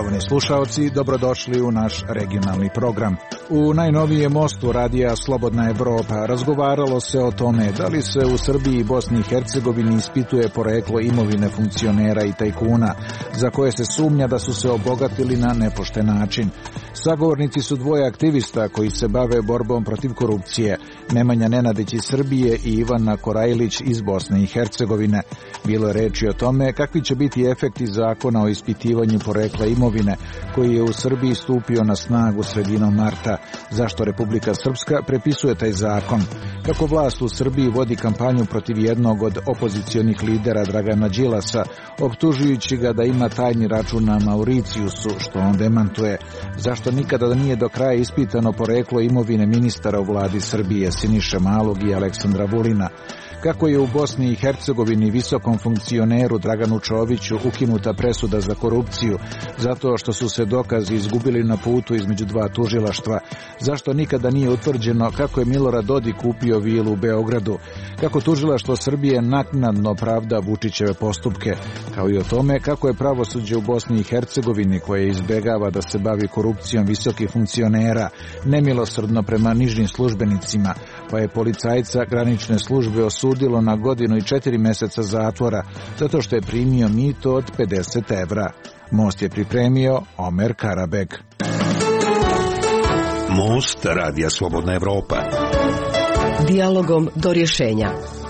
Poštovani slušaoci, dobrodošli u naš regionalni program. U najnovijem mostu radija Slobodna Evropa razgovaralo se o tome da li se u Srbiji i Bosni i Hercegovini ispituje poreklo imovine funkcionera i tajkuna, za koje se sumnja da su se obogatili na nepošten način. Sagovornici su dvoje aktivista koji se bave borbom protiv korupcije, Nemanja Nenadić iz Srbije i Ivana Korajlić iz Bosne i Hercegovine. Bilo je reči o tome kakvi će biti efekti zakona o ispitivanju porekla imovine, koji je u Srbiji stupio na snagu sredinom marta. Zašto Republika Srpska prepisuje taj zakon? Kako vlast u Srbiji vodi kampanju protiv jednog od opozicionih lidera Dragana Đilasa, optužujući ga da ima tajni račun na Mauricijusu, što on demantuje? Zašto nikada nije do kraja ispitano poreklo imovine ministara u vladi Srbije Siniše Malog i Aleksandra Vulina? Kako je u Bosni i Hercegovini visokom funkcioneru Draganu Čoviću ukinuta presuda za korupciju zato što su se dokazi izgubili na putu između dva tužilaštva? Zašto nikada nije utvrđeno kako je Milorad Dodik kupio vilu u Beogradu? Kako tužilaštvo Srbije naknadno pravda Vučićeve postupke? Kao i o tome kako je pravosuđe u Bosni i Hercegovini, koje izbegava da se bavi korupcijom visokih funkcionera, nemilosrdno prema nižim službenicima, pa je policajca granične službe osudilo na 1 godinu i 4 meseca zatvora zato što je primio mito od 50 evra. Most je pripremio Omer Karabeg. Most radija Slobodna Evropa. Dijalogom do rješenja.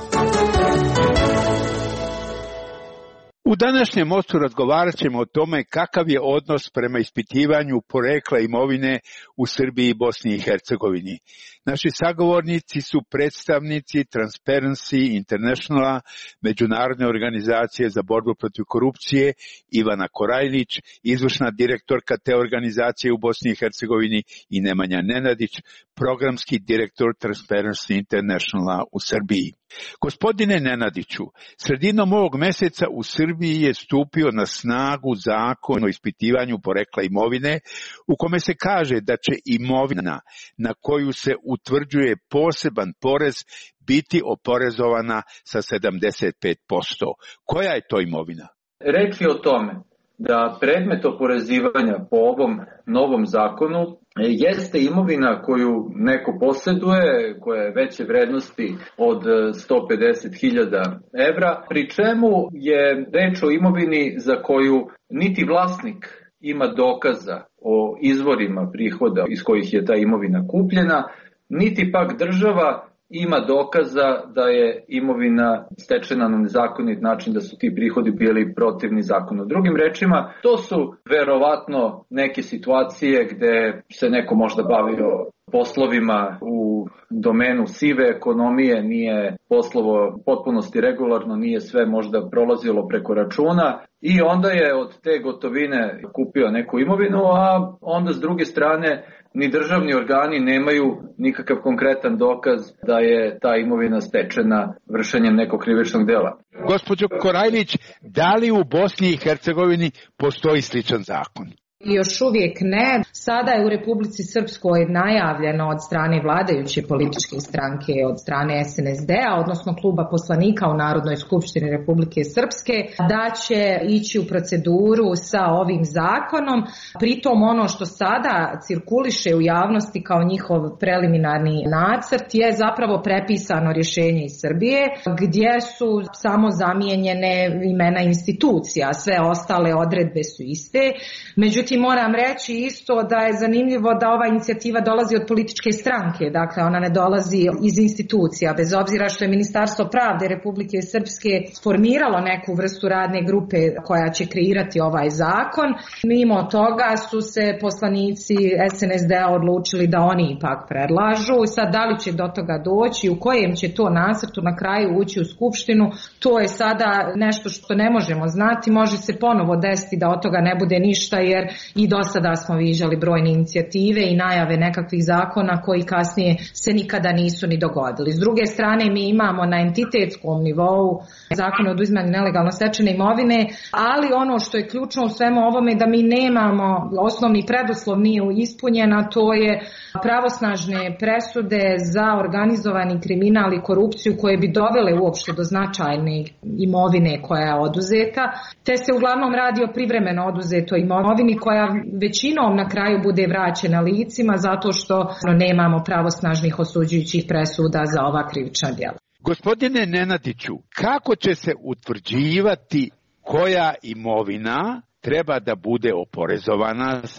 U današnjem mostu razgovarat ćemo o tome kakav je odnos prema ispitivanju porekla imovine u Srbiji i Bosni i Hercegovini. Naši sagovornici su predstavnici Transparency Internationala, međunarodne organizacije za borbu protiv korupcije, Ivana Korajlić, izvršna direktorka te organizacije u Bosni i Hercegovini, i Nemanja Nenadić, programski direktor Transparency Internationala u Srbiji. Gospodine Nenadiću, sredinom ovog meseca u Srbiji je stupio na snagu zakon o ispitivanju porekla imovine, u kome se kaže da će imovina na koju se utvrđuje poseban porez biti oporezovana sa 75%. Koja je to imovina? Reč je o tome da predmet oporezivanja po ovom novom zakonu jeste imovina koju neko posjeduje, koja je veće vrednosti od 150.000 evra, pri čemu je reč o imovini za koju niti vlasnik ima dokaza o izvorima prihoda iz kojih je ta imovina kupljena, niti pak država ima dokaza da je imovina stečena na nezakonit način, da su ti prihodi bili protivni zakonu. Drugim rečima, to su verovatno neke situacije gde se neko možda bavio poslovima u domenu sive ekonomije, nije poslovo potpunosti regularno, nije sve možda prolazilo preko računa i onda je od te gotovine kupio neku imovinu, a onda s druge strane ni državni organi nemaju nikakav konkretan dokaz da je ta imovina stečena vršenjem nekog krivičnog dela. Gospođo Korajlić, da li u Bosni i Hercegovini postoji sličan zakon? Još uvijek ne. Sada je u Republici Srpskoj najavljeno od strane vladajuće političke stranke, od strane SNSD-a, odnosno kluba poslanika u Narodnoj skupštini Republike Srpske, da će ići u proceduru sa ovim zakonom. Pritom ono što sada cirkuliše u javnosti kao njihov preliminarni nacrt je zapravo prepisano rješenje iz Srbije, gdje su samo zamijenjene imena institucija, sve ostale odredbe su iste. Međutim, moram reći isto da je zanimljivo da ova inicijativa dolazi od političke stranke, dakle ona ne dolazi iz institucija, bez obzira što je Ministarstvo pravde Republike Srpske formiralo neku vrstu radne grupe koja će kreirati ovaj zakon. Mimo toga su se poslanici SNSD-a odlučili da oni ipak predlažu. Sad da li će do toga doći, u kojem će to nacrtu na kraju ući u Skupštinu, to je sada nešto što ne možemo znati. Može se ponovo desiti da od toga ne bude ništa, jer i do sada smo viđali brojne inicijative i najave nekakvih zakona koji kasnije se nikada nisu ni dogodili. S druge strane, mi imamo na entitetskom nivou zakon o oduzimanju nelegalno stečene imovine, ali ono što je ključno u svemu ovome je da mi nemamo, osnovni preduslov nije ispunjen, a to je pravosnažne presude za organizovani kriminal i korupciju koje bi dovele uopšte do značajne imovine koja je oduzeta, te se uglavnom radi o privremeno oduzetoj imovini koja većinom na kraju bude vraćena licima zato što nemamo pravosnažnih osuđujućih presuda za ova krivična djela. Gospodine Nenadiću, kako će se utvrđivati koja imovina treba da bude oporezovana sa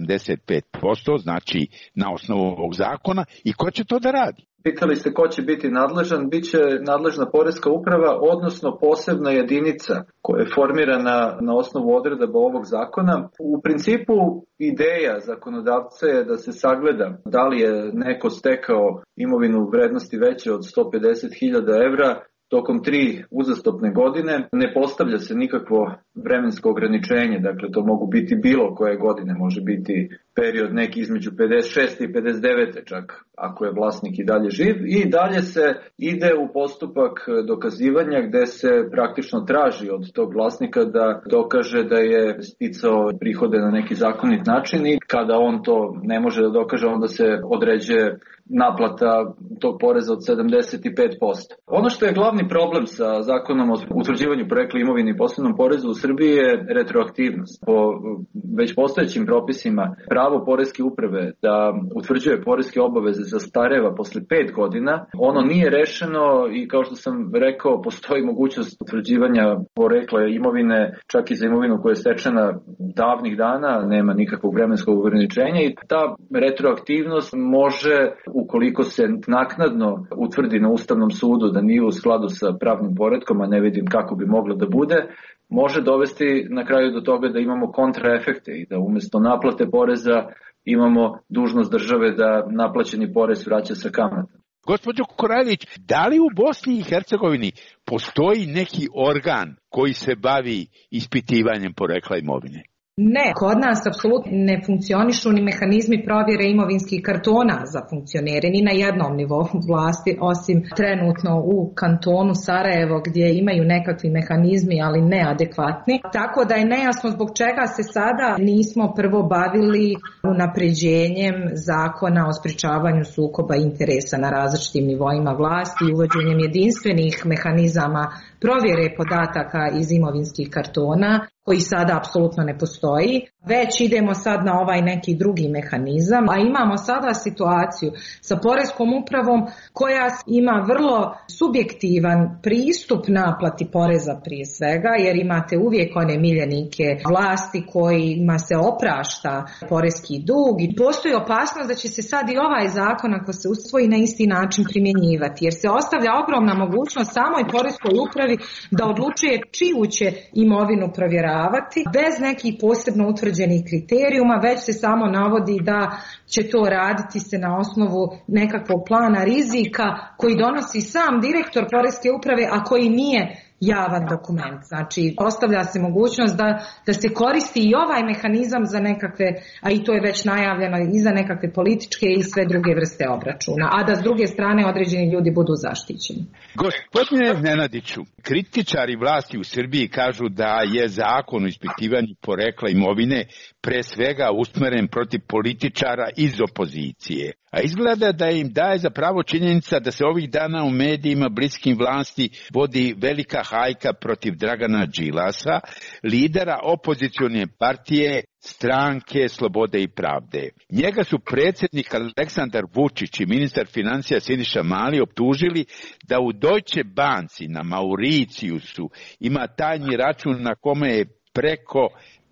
75%, znači na osnovu ovog zakona, i ko će to da radi? Pitali ste ko će biti nadležan, bit će nadležna poreska uprava, odnosno posebna jedinica koja je formirana na osnovu odredaba ovog zakona. U principu ideja zakonodavca je da se sagleda da li je neko stekao imovinu u vrednosti veće od 150.000 evra tokom 3 uzastopne godine. Ne postavlja se nikakvo vremensko ograničenje, dakle to mogu biti bilo koje godine, može biti period neki između 56. i 59. čak, ako je vlasnik i dalje živ. I dalje se ide u postupak dokazivanja gde se praktično traži od tog vlasnika da dokaže da je sticao prihode na neki zakonit način i kada on to ne može da dokaže, onda se određuje naplata tog poreza od 75%. Ono što je glavni problem sa zakonom o utvrđivanju porekla imovine i posebnom porezu u Srbiji je retroaktivnost. Po već postojećim propisima pravo poreske uprave da utvrđuje poreske obaveze zastareva posle 5 godina. Ono nije rešeno i kao što sam rekao, postoji mogućnost utvrđivanja porekla imovine čak i za imovinu koja je stečena davnih dana, nema nikakvog vremenskog ograničenja i ta retroaktivnost može, ukoliko se naknadno utvrdi na Ustavnom sudu da nije u skladu sa pravnim poretkom, a ne vidim kako bi moglo da bude, može dovesti na kraju do toga da imamo kontraefekte i da umjesto naplate poreza imamo dužnost države da naplaćeni porez vraća sa kamatom. Gospođo Koraljić, da li u Bosni i Hercegovini postoji neki organ koji se bavi ispitivanjem porekla imovine? Ne, kod nas apsolutno ne funkcionišu ni mehanizmi provjere imovinskih kartona za funkcionere, ni na jednom nivou vlasti, osim trenutno u kantonu Sarajevo gdje imaju nekakvi mehanizmi, ali neadekvatni. Tako da je nejasno zbog čega se sada nismo prvo bavili unapređenjem zakona o sprečavanju sukoba interesa na različitim nivoima vlasti i uvođenjem jedinstvenih mehanizama provjere podataka iz imovinskih kartona, koji sada apsolutno ne postoji, već idemo sad na ovaj neki drugi mehanizam, a imamo sada situaciju sa poreskom upravom koja ima vrlo subjektivan pristup naplati poreza prije svega, jer imate uvijek one miljenike vlasti kojima se oprašta poreski dug i postoji opasnost da će se sad i ovaj zakon, ako se usvoji, na isti način primjenjivati, jer se ostavlja ogromna mogućnost samoj poreskoj upravi da odlučuje čiju će imovinu provjeravati bez nekih posebno utvrđenih kriterijuma, već se samo navodi da će to raditi se na osnovu nekakvog plana rizika koji donosi sam direktor poreske uprave, a koji nije javan dokument. Znači, ostavlja se mogućnost da se koristi i ovaj mehanizam za nekakve, a i to je već najavljeno, i za nekakve političke i sve druge vrste obračuna, a da s druge strane određeni ljudi budu zaštićeni. Gospodine Nenadiću, kritičari vlasti u Srbiji kažu da je zakon o ispitivanju porekla imovine pre svega usmeren protiv političara iz opozicije. A izgleda da im daje za pravo činjenica da se ovih dana u medijima bliskim vlasti vodi velika hajka protiv Dragana Đilasa, lidera opozicione partije Stranke slobode i pravde. Njega su predsjednik Aleksandar Vučić i ministar financija Siniša Mali optužili da u Deutsche Banci na Mauricijusu ima tajni račun na kome je preko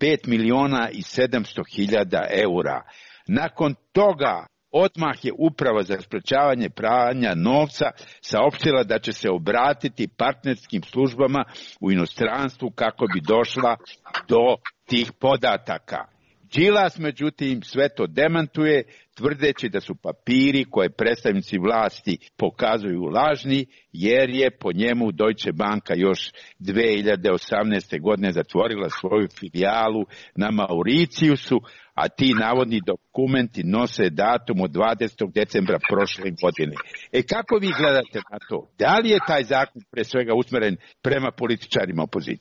5.700.000 eura. Nakon toga odmah je Uprava za sprečavanje pranja novca saopštila da će se obratiti partnerskim službama u inostranstvu kako bi došla do tih podataka. Đilas, međutim, sve to demantuje, tvrdeći da su papiri koje predstavnici vlasti pokazuju lažni, jer je po njemu Deutsche Banka još 2018. godine zatvorila svoju filijalu na Mauricijusu, a ti navodni dokumenti nose datum od 20. decembra prošle godine. Kako vi gledate na to? Da li je taj zakon pre svega usmeren prema političarima opozicije?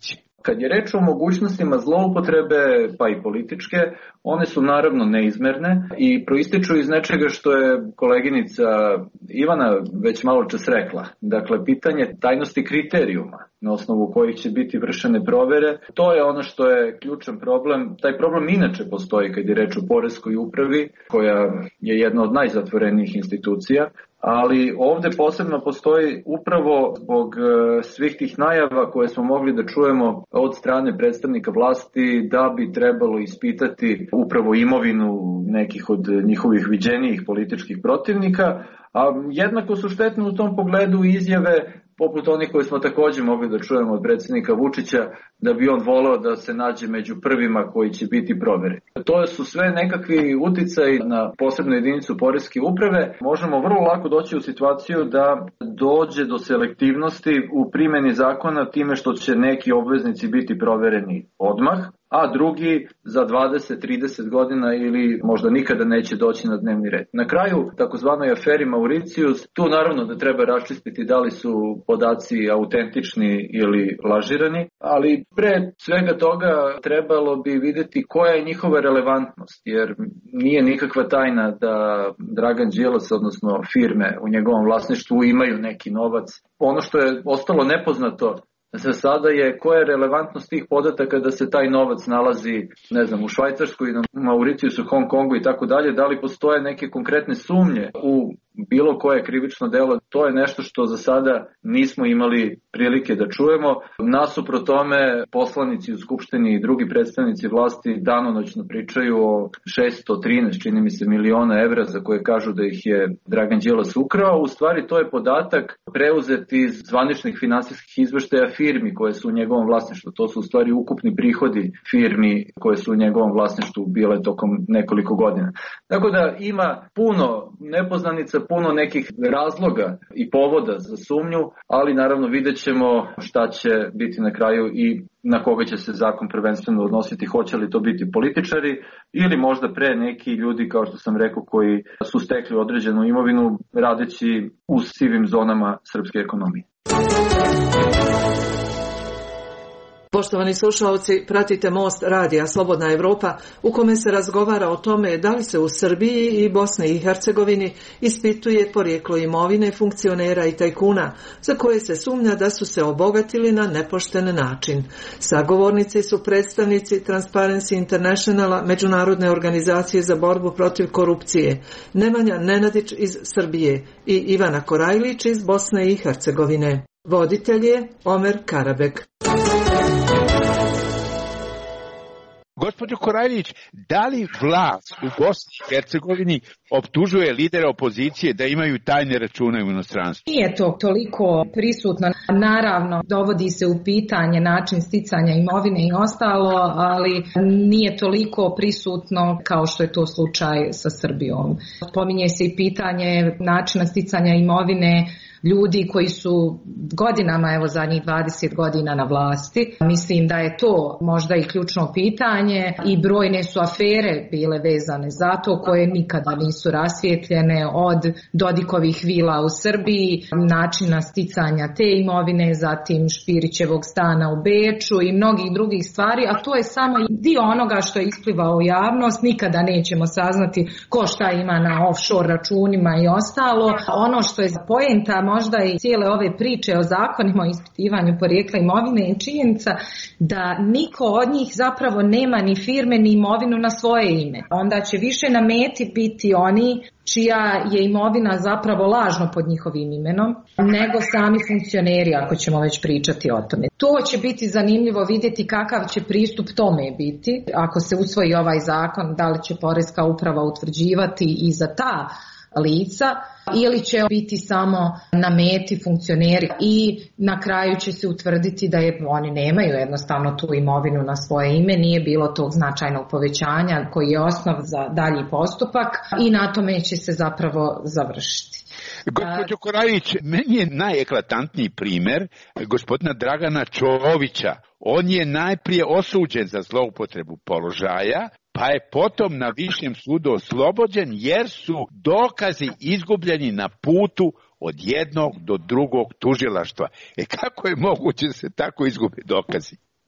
Kad je reč o mogućnostima zloupotrebe, pa i političke, one su naravno neizmerne i proističu iz nečega što je koleginica Ivana već malo čas rekla. Dakle, pitanje tajnosti kriterijuma na osnovu kojih će biti vršene provere, to je ono što je ključan problem. Taj problem inače postoji kad je reč o poreskoj upravi, koja je jedna od najzatvorenijih institucija, ali ovde posebno postoji upravo zbog svih tih najava koje smo mogli da čujemo od strane predstavnika vlasti da bi trebalo ispitati upravo imovinu nekih od njihovih viđenijih političkih protivnika, a jednako su štetne u tom pogledu izjave poput onih koje smo takođe mogli da čujemo od predsjednika Vučića, da bi on voleo da se nađe među prvima koji će biti provereni. To su sve nekakvi uticaji na posebnu jedinicu poreske uprave. Možemo vrlo lako doći u situaciju da dođe do selektivnosti u primjeni zakona time što će neki obveznici biti provereni odmah, a drugi za 20-30 godina ili možda nikada neće doći na dnevni red. Na kraju, takozvanoj aferi Mauricijus, tu naravno da treba raščistiti da li su podaci autentični ili lažirani, ali pre svega toga trebalo bi vidjeti koja je njihova relevantnost, jer nije nikakva tajna da Dragan Đilas, odnosno firme u njegovom vlasništvu imaju neki novac. Ono što je ostalo nepoznato za sada je koja je relevantnost tih podataka da se taj novac nalazi, ne znam, u Švajcarskoj, na Mauricijusu, Hong Kongu i tako dalje, da li postoje neke konkretne sumnje u bilo koje krivično delo, to je nešto što za sada nismo imali prilike da čujemo. Nasuprot tome, poslanici u Skupštini i drugi predstavnici vlasti danonoćno pričaju o 613, čini mi se, miliona evra za koje kažu da ih je Dragan Đilas ukrao. U stvari to je podatak preuzet iz zvaničnih finansijskih izveštaja firmi koje su u njegovom vlasništvu. To su u stvari ukupni prihodi firmi koje su u njegovom vlasništvu bile tokom nekoliko godina. Tako da ima puno nepoznanica, puno nekih razloga i povoda za sumnju, ali naravno vidjet ćemo šta će biti na kraju i na koga će se zakon prvenstveno odnositi, hoće li to biti političari ili možda pre neki ljudi, kao što sam rekao, koji su stekli određenu imovinu radeći u sivim zonama srpske ekonomije. Poštovani slušalci, pratite Most radija Slobodna Evropa u kome se razgovara o tome da li se u Srbiji i Bosni i Hercegovini ispituje porijeklo imovine funkcionera i tajkuna za koje se sumnja da su se obogatili na nepošten način. Sagovornici su predstavnici Transparency Internationala, međunarodne organizacije za borbu protiv korupcije, Nemanja Nenadić iz Srbije i Ivana Korajlić iz Bosne i Hercegovine. Voditelj je Omer Karabek. Gospođo Korajlić, da li vlast u Bosni i Hercegovini optužuje lidera opozicije da imaju tajne račune u inostranstvu? Nije to toliko prisutno. Naravno, dovodi se u pitanje način sticanja imovine i ostalo, ali nije toliko prisutno kao što je to slučaj sa Srbijom. Spominje se i pitanje načina sticanja imovine ljudi koji su godinama, evo zadnjih 20 godina na vlasti. Mislim da je to možda i ključno pitanje i brojne su afere bile vezane za to koje nikada nisu rasvijetljene, od Dodikovih vila u Srbiji, načina sticanja te imovine, zatim Špirićevog stana u Beču i mnogih drugih stvari, a to je samo dio onoga što je isplivao u javnost. Nikada nećemo saznati ko šta ima na offshore računima i ostalo. Ono što je poenta možda i cijele ove priče o zakonima o ispitivanju porijekla imovine je činjenica da niko od njih zapravo nema ni firme ni imovinu na svoje ime. Onda će više na meti biti oni čija je imovina zapravo lažno pod njihovim imenom, nego sami funkcioneri, ako ćemo već pričati o tome. To će biti zanimljivo vidjeti kakav će pristup tome biti. Ako se usvoji ovaj zakon, da li će poreska uprava utvrđivati i za ta lica ili će biti samo na meti funkcioneri i na kraju će se utvrditi da oni nemaju jednostavno tu imovinu na svoje ime, nije bilo tog značajnog povećanja koji je osnov za dalji postupak i na tome će se zapravo završiti. Gospođo Korajlić, meni je najeklatantniji primjer gospodina Dragana Čovića. On je najprije osuđen za zloupotrebu položaja, pa je potom na višem sudu oslobođen jer su dokazi izgubljeni na putu od jednog do drugog tužilaštva. Kako je moguće da se tako izgube dokazi?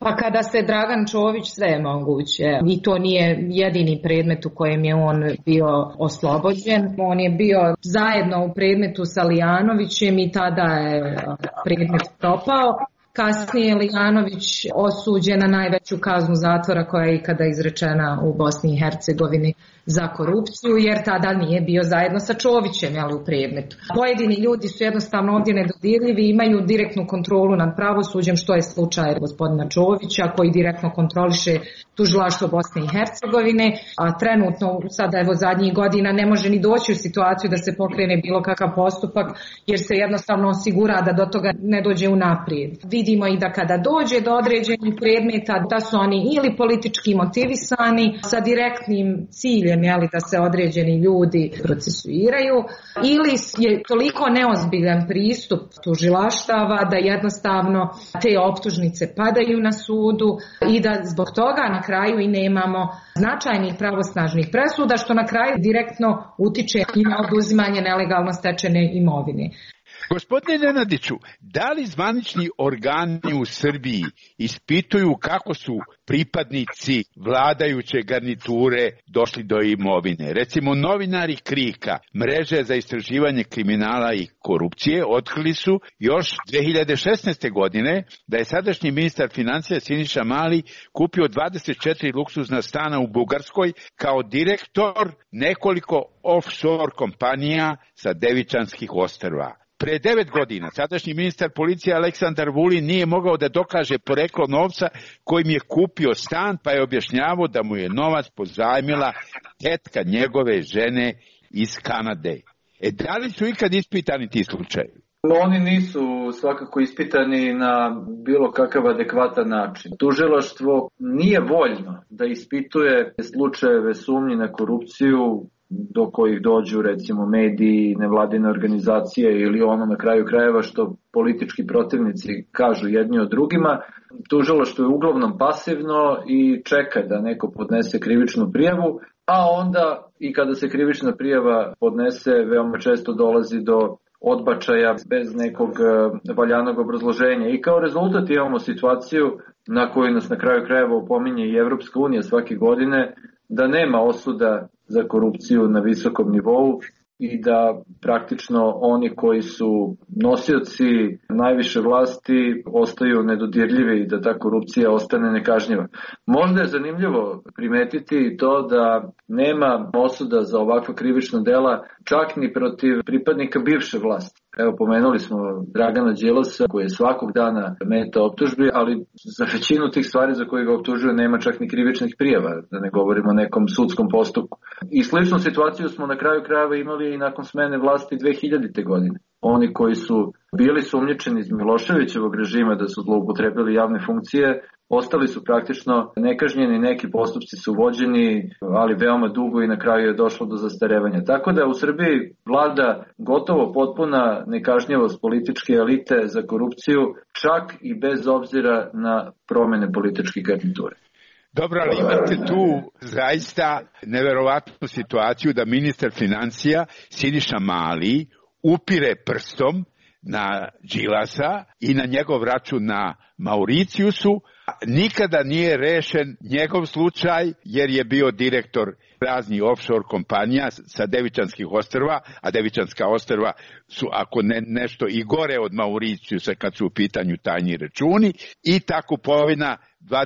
Pa kada se Dragan Čović, sve je moguće. I to nije jedini predmet u kojem je on bio oslobođen. On je bio zajedno u predmetu sa Lijanovićem i tada je predmet propao. Kasnije je Lijanović osuđen na najveću kaznu zatvora koja je ikada izrečena u Bosni i Hercegovini za korupciju, jer tada nije bio zajedno sa Čovićem u predmetu. Pojedini ljudi su jednostavno ovdje nedodirljivi, imaju direktnu kontrolu nad pravosuđem, što je slučaj gospodina Čovića, koji direktno kontroliše tužilaštvo Bosne i Hercegovine, a trenutno, sada evo zadnjih godina, ne može ni doći u situaciju da se pokrene bilo kakav postupak, jer se jednostavno osigura da do toga ne dođe unaprijed. Vidimo i da kada dođe do određenih predmeta, da su oni ili politički motivisani sa direktnim ciljem da se određeni ljudi procesuiraju, ili je toliko neozbiljan pristup tužilaštava da jednostavno te optužnice padaju na sudu i da zbog toga na kraju i nemamo značajnih pravosnažnih presuda, što na kraju direktno utiče i na oduzimanje nelegalno stečene imovine. Gospodine Nenadiću, da li zvanični organi u Srbiji ispituju kako su pripadnici vladajuće garniture došli do imovine? Recimo, novinari KRIK-a, mreže za istraživanje kriminala i korupcije, otkrili su još 2016. godine da je sadašnji ministar financija Siniša Mali kupio 24 luksuzna stana u Bugarskoj kao direktor nekoliko offshore kompanija sa Devičanskih ostrva. Pre 9 godina sadašnji ministar policije Aleksandar Vulin nije mogao da dokaže poreklo novca kojim je kupio stan, pa je objašnjavao da mu je novac pozajmila tetka njegove žene iz Kanade. Da li su ikad ispitani ti slučajevi? Oni nisu svakako ispitani na bilo kakav adekvatan način. Tužilaštvo nije voljno da ispituje slučajeve sumnji na korupciju do kojih dođu recimo mediji, nevladine organizacije ili ono na kraju krajeva što politički protivnici kažu jedni od drugima. Tužilaštvo je uglavnom pasivno i čeka da neko podnese krivičnu prijavu, a onda i kada se krivična prijava podnese veoma često dolazi do odbačaja bez nekog valjanog obrazloženja. I kao rezultat imamo situaciju na koju nas na kraju krajeva opominje i Evropska unija svake godine, da nema osuda za korupciju na visokom nivou i da praktično oni koji su nosioci najviše vlasti ostaju nedodirljivi i da ta korupcija ostane nekažnjiva. Možda je zanimljivo primetiti to da nema osuda za ovakva krivična dela čak ni protiv pripadnika bivše vlasti. Evo, pomenuli smo Dragana Đilasa koji je svakog dana meta optužbi, ali za većinu tih stvari za koje ga optužuju nema čak ni krivičnih prijava, da ne govorimo o nekom sudskom postupku. I sličnu situaciju smo na kraju krajeva imali i nakon smene vlasti 2000. godine. Oni koji su bili sumnjičeni iz Miloševićevog režima da su zloupotrebili javne funkcije, ostali su praktično nekažnjeni, neki postupci su vođeni, ali veoma dugo i na kraju je došlo do zastarevanja. Tako da u Srbiji vlada gotovo potpuna nekažnjivost političke elite za korupciju, čak i bez obzira na promene političke garniture. Dobro, ali imate tu zaista neverovatnu situaciju da ministar financija Siniša Mali upire prstom na Đilasa i na njegov račun na Mauricijusu. Nikada nije rešen njegov slučaj jer je bio direktor raznih offshore kompanija sa Devičanskih ostrva, a Devičanska ostrva su ako ne nešto i gore od Mauricijusa kad su u pitanju tajni računi, i ta kupovina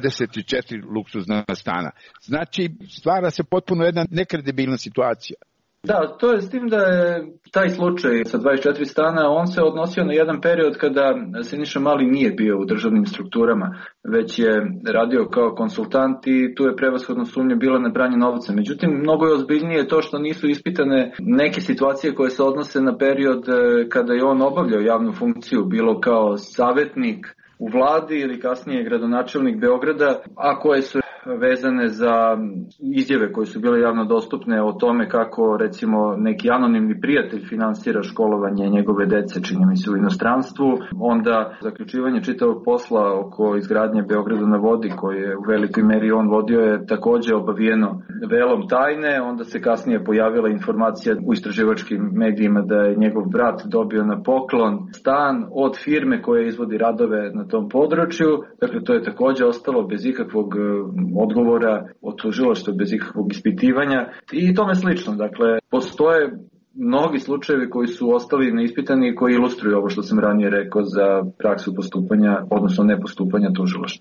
24 luksuzna stana. Znači, stvara se potpuno jedna nekredibilna situacija. Da, to je s tim da je taj slučaj sa 24 stana, on se odnosio na jedan period kada Siniša Mali nije bio u državnim strukturama, već je radio kao konsultant i tu je prevashodno sumnja bila na pranje novca. Međutim, mnogo je ozbiljnije to što nisu ispitane neke situacije koje se odnose na period kada je on obavljao javnu funkciju, bilo kao savjetnik u vladi ili kasnije gradonačelnik Beograda, a koje su vezane za izjave koje su bile javno dostupne o tome kako recimo neki anonimni prijatelj finansira školovanje njegove dece, čini mi se, u inostranstvu. Onda zaključivanje čitavog posla oko izgradnje Beograda na vodi, koje je u velikoj meri on vodio, je takođe obavijeno velom tajne. Onda se kasnije pojavila informacija u istraživačkim medijima da je njegov brat dobio na poklon stan od firme koja izvodi radove na tom području. Dakle, to je takođe ostalo bez ikakvog odgovora od tužilaštva, bez ikakvog ispitivanja i tome slično. Dakle, postoje mnogi slučajevi koji su ostali neispitani i koji ilustruju ovo što sam ranije rekao za praksu postupanja, odnosno nepostupanja tužilaštva.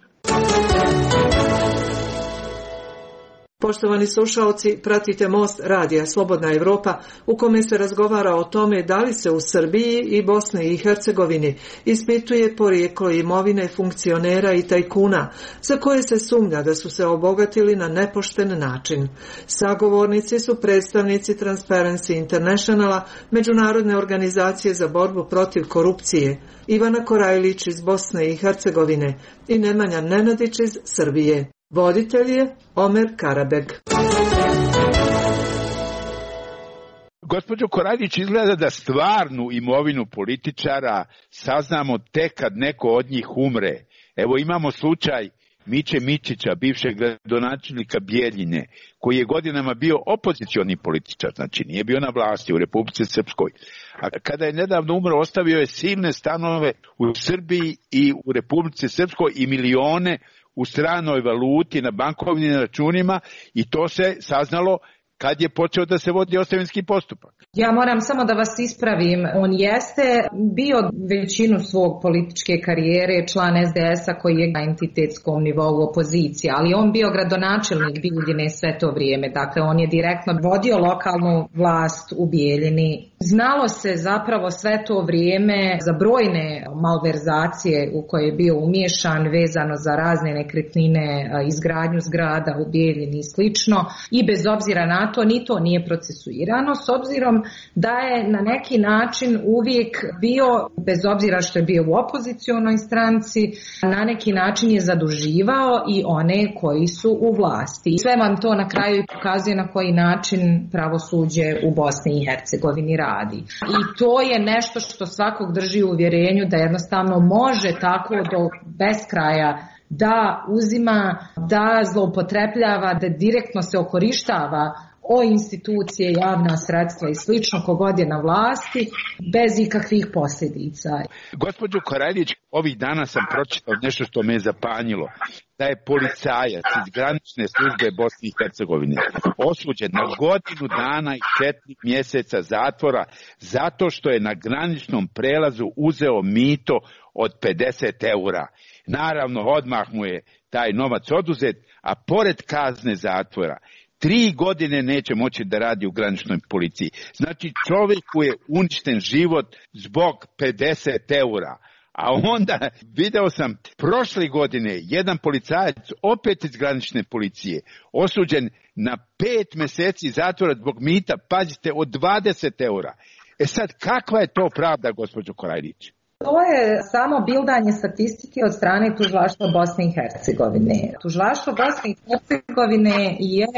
Poštovani slušaoci, pratite Most radija Slobodna Evropa u kome se razgovara o tome da li se u Srbiji i Bosni i Hercegovini ispituje porijeklo imovine funkcionera i tajkuna za koje se sumnja da su se obogatili na nepošten način. Sagovornici su predstavnici Transparency Internationala, međunarodne organizacije za borbu protiv korupcije, Ivana Korajlić iz Bosne i Hercegovine i Nemanja Nenadić iz Srbije. Voditelj je Omer Karabeg. Gospođo Korajlić, izgleda da stvarnu imovinu političara saznamo tek kad neko od njih umre. Evo imamo slučaj Miće Mičića, bivšeg gradonačelnika Bijeljine, koji je godinama bio opozicioni političar, znači nije bio na vlasti u Republici Srpskoj. A kada je nedavno umro, ostavio je silne stanove u Srbiji i u Republici Srpskoj i milione u stranoj valuti na bankovnim računima i to se saznalo kad je počeo da se vodi ostavinski postupak. Ja moram samo da vas ispravim. On jeste bio većinu svog političke karijere član SDS-a koji je na entitetskom nivou opozicije, ali on bio gradonačelnik Bijeljine sve to vrijeme. Dakle, on je direktno vodio lokalnu vlast u Bijeljini. Znalo se zapravo sve to vrijeme za brojne malverzacije u koje je bio umiješan vezano za razne nekretnine, izgradnju zgrada u Bijeljini i slično. I bez obzira na to, ni to nije procesuirano, s obzirom da je na neki način uvijek bio, bez obzira što je bio u opozicionoj stranci, na neki način je zaduživao i one koji su u vlasti. I sve vam to na kraju pokazuje na koji način pravosuđe u Bosni i Hercegovini radi. I to je nešto što svakog drži u uvjerenju da jednostavno može tako do beskraja da uzima, da zloupotrebljava, da direktno se okorištava o institucije, javna sredstva i slično kogod je na vlasti, bez ikakvih posljedica. Gospođo Korajlić, ovih dana sam pročitao nešto što me je zapanjilo, da je policajac iz granične službe Bosne i Hercegovine osuđen na 1 godinu dana i 4 mjeseca zatvora zato što je na graničnom prelazu uzeo mito od 50 eura. Naravno, odmah mu je taj novac oduzet, a pored kazne zatvora 3 godine neće moći da radi u graničnoj policiji. Znači, čovjeku je uništen život zbog 50 eura. A onda video sam prošle godine jedan policajac opet iz granične policije osuđen na 5 mjeseci zatvora zbog mita, pazite, od 20 eura. E sad, kakva je to pravda, gospođo Korajlić? To je samo bildanje statistike od strane Tužilaštva Bosne i Hercegovine. Tužilaštvo Bosne i Hercegovine je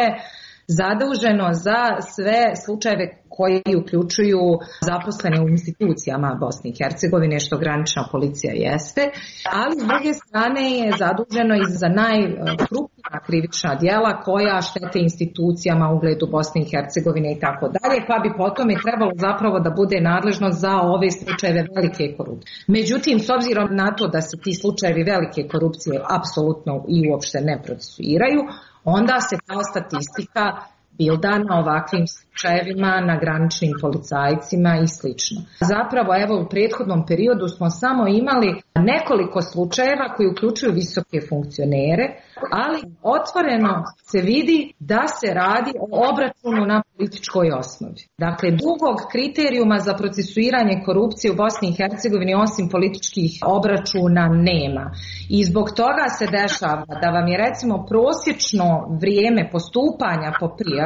zaduženo za sve slučajeve koji uključuju zaposlene u institucijama Bosne i Hercegovine, što granična policija jeste, ali s druge strane je zaduženo i za najkrupnija krivična djela koja štete institucijama, ugledu Bosne i Hercegovine i tako dalje, pa bi potom je trebalo zapravo da bude nadležno za ove slučajeve velike korupcije. Međutim, s obzirom na to da se ti slučajevi velike korupcije apsolutno i uopšte ne procesuiraju, onda se kao statistika bilda na ovakvim slučajevima, na graničnim policajcima i slično. Zapravo, evo, u prethodnom periodu smo samo imali nekoliko slučajeva koji uključuju visoke funkcionere, ali otvoreno se vidi da se radi o obračunu na političkoj osnovi. Dakle, drugog kriterijuma za procesuiranje korupcije u Bosni i Hercegovini osim političkih obračuna nema. I zbog toga se dešava da vam je recimo prosječno vrijeme postupanja po prijavi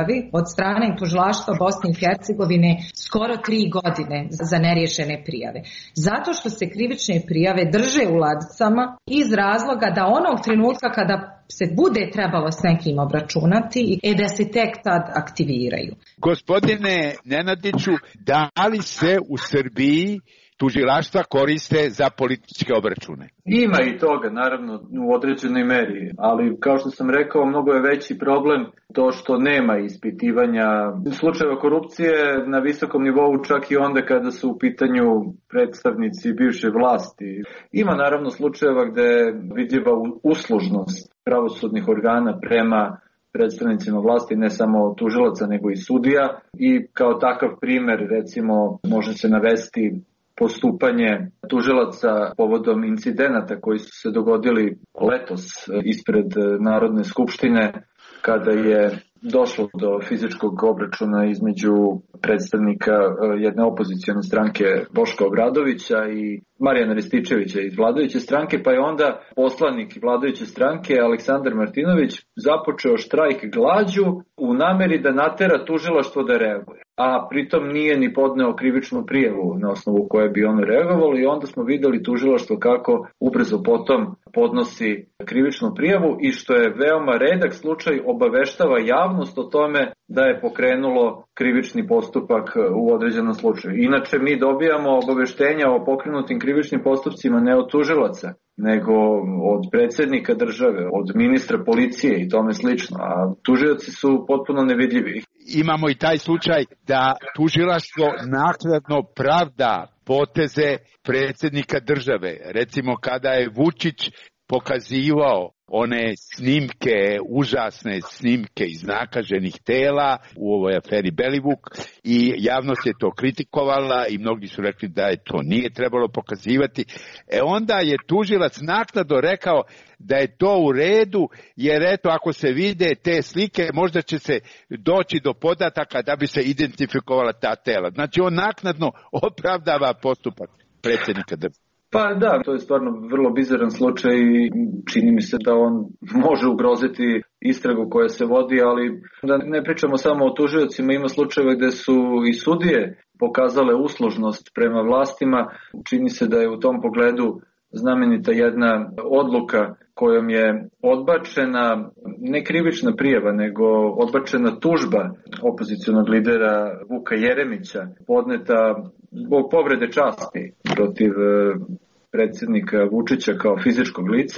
prijavi od strane tužilaštva Bosne i Hercegovine skoro 3 godine za neriješene prijave. Zato što se krivične prijave drže u ladicama iz razloga da onog trenutka kada se bude trebalo s nekim obračunati, da se tek tad aktiviraju. Gospodine Nenadiću, da li se u Srbiji tužilaštva koriste za političke obračune? Ima i toga, naravno, u određenoj meri, ali kao što sam rekao, mnogo je veći problem to što nema ispitivanja slučajeva korupcije na visokom nivou, čak i onda kada su u pitanju predstavnici bivše vlasti. Ima naravno slučajeva gde je vidljiva uslužnost pravosudnih organa prema predstavnicima vlasti, ne samo tužilaca nego i sudija, i kao takav primer recimo može se navesti postupanje tužilaca povodom incidenata koji su se dogodili letos ispred Narodne skupštine, kada je došlo do fizičkog obračuna između predstavnika jedne opozicione stranke Boška Obradovića i Marijana Rističevića iz vladajuće stranke, pa je onda poslanik vladajuće stranke Aleksandar Martinović započeo štrajk glađu u nameri da natera tužilaštvo da reaguje, a pritom nije ni podneo krivičnu prijavu na osnovu koje bi ono reagovalo, i onda smo videli tužilaštvo kako ubrzo potom podnosi krivičnu prijavu i, što je veoma redak slučaj, obaveštava javnost o tome da je pokrenulo krivični postupak u određenom slučaju. Inače, mi dobijamo obaveštenja o pokrenutim krivičnim postupcima ne od tužilaca, nego od predsjednika države, od ministra policije i tome slično, a tužioci su potpuno nevidljivi. Imamo i taj slučaj da tužilaštvo naknadno pravda poteze predsjednika države. Recimo kada je Vučić pokazivao one snimke, užasne snimke iznakaženih tela u ovoj aferi Belivuk, i javnost je to kritikovala i mnogi su rekli da je to nije trebalo pokazivati. Onda je tužilac naknadno rekao da je to u redu, jer eto, ako se vide te slike, možda će se doći do podataka da bi se identifikovala ta tela. Znači on naknadno opravdava postupak predsjednika države. Pa da, to je stvarno vrlo bizaran slučaj i čini mi se da on može ugroziti istragu koja se vodi, ali da ne pričamo samo o tužiocima, ima slučajeva gde su i sudije pokazale uslužnost prema vlastima. Čini se da je u tom pogledu znamenita jedna odluka kojom je odbačena ne krivična prijava, nego odbačena tužba opozicionog lidera Vuka Jeremića, podneta zbog povrede časti protiv predsjednika Vučića kao fizičkog lica,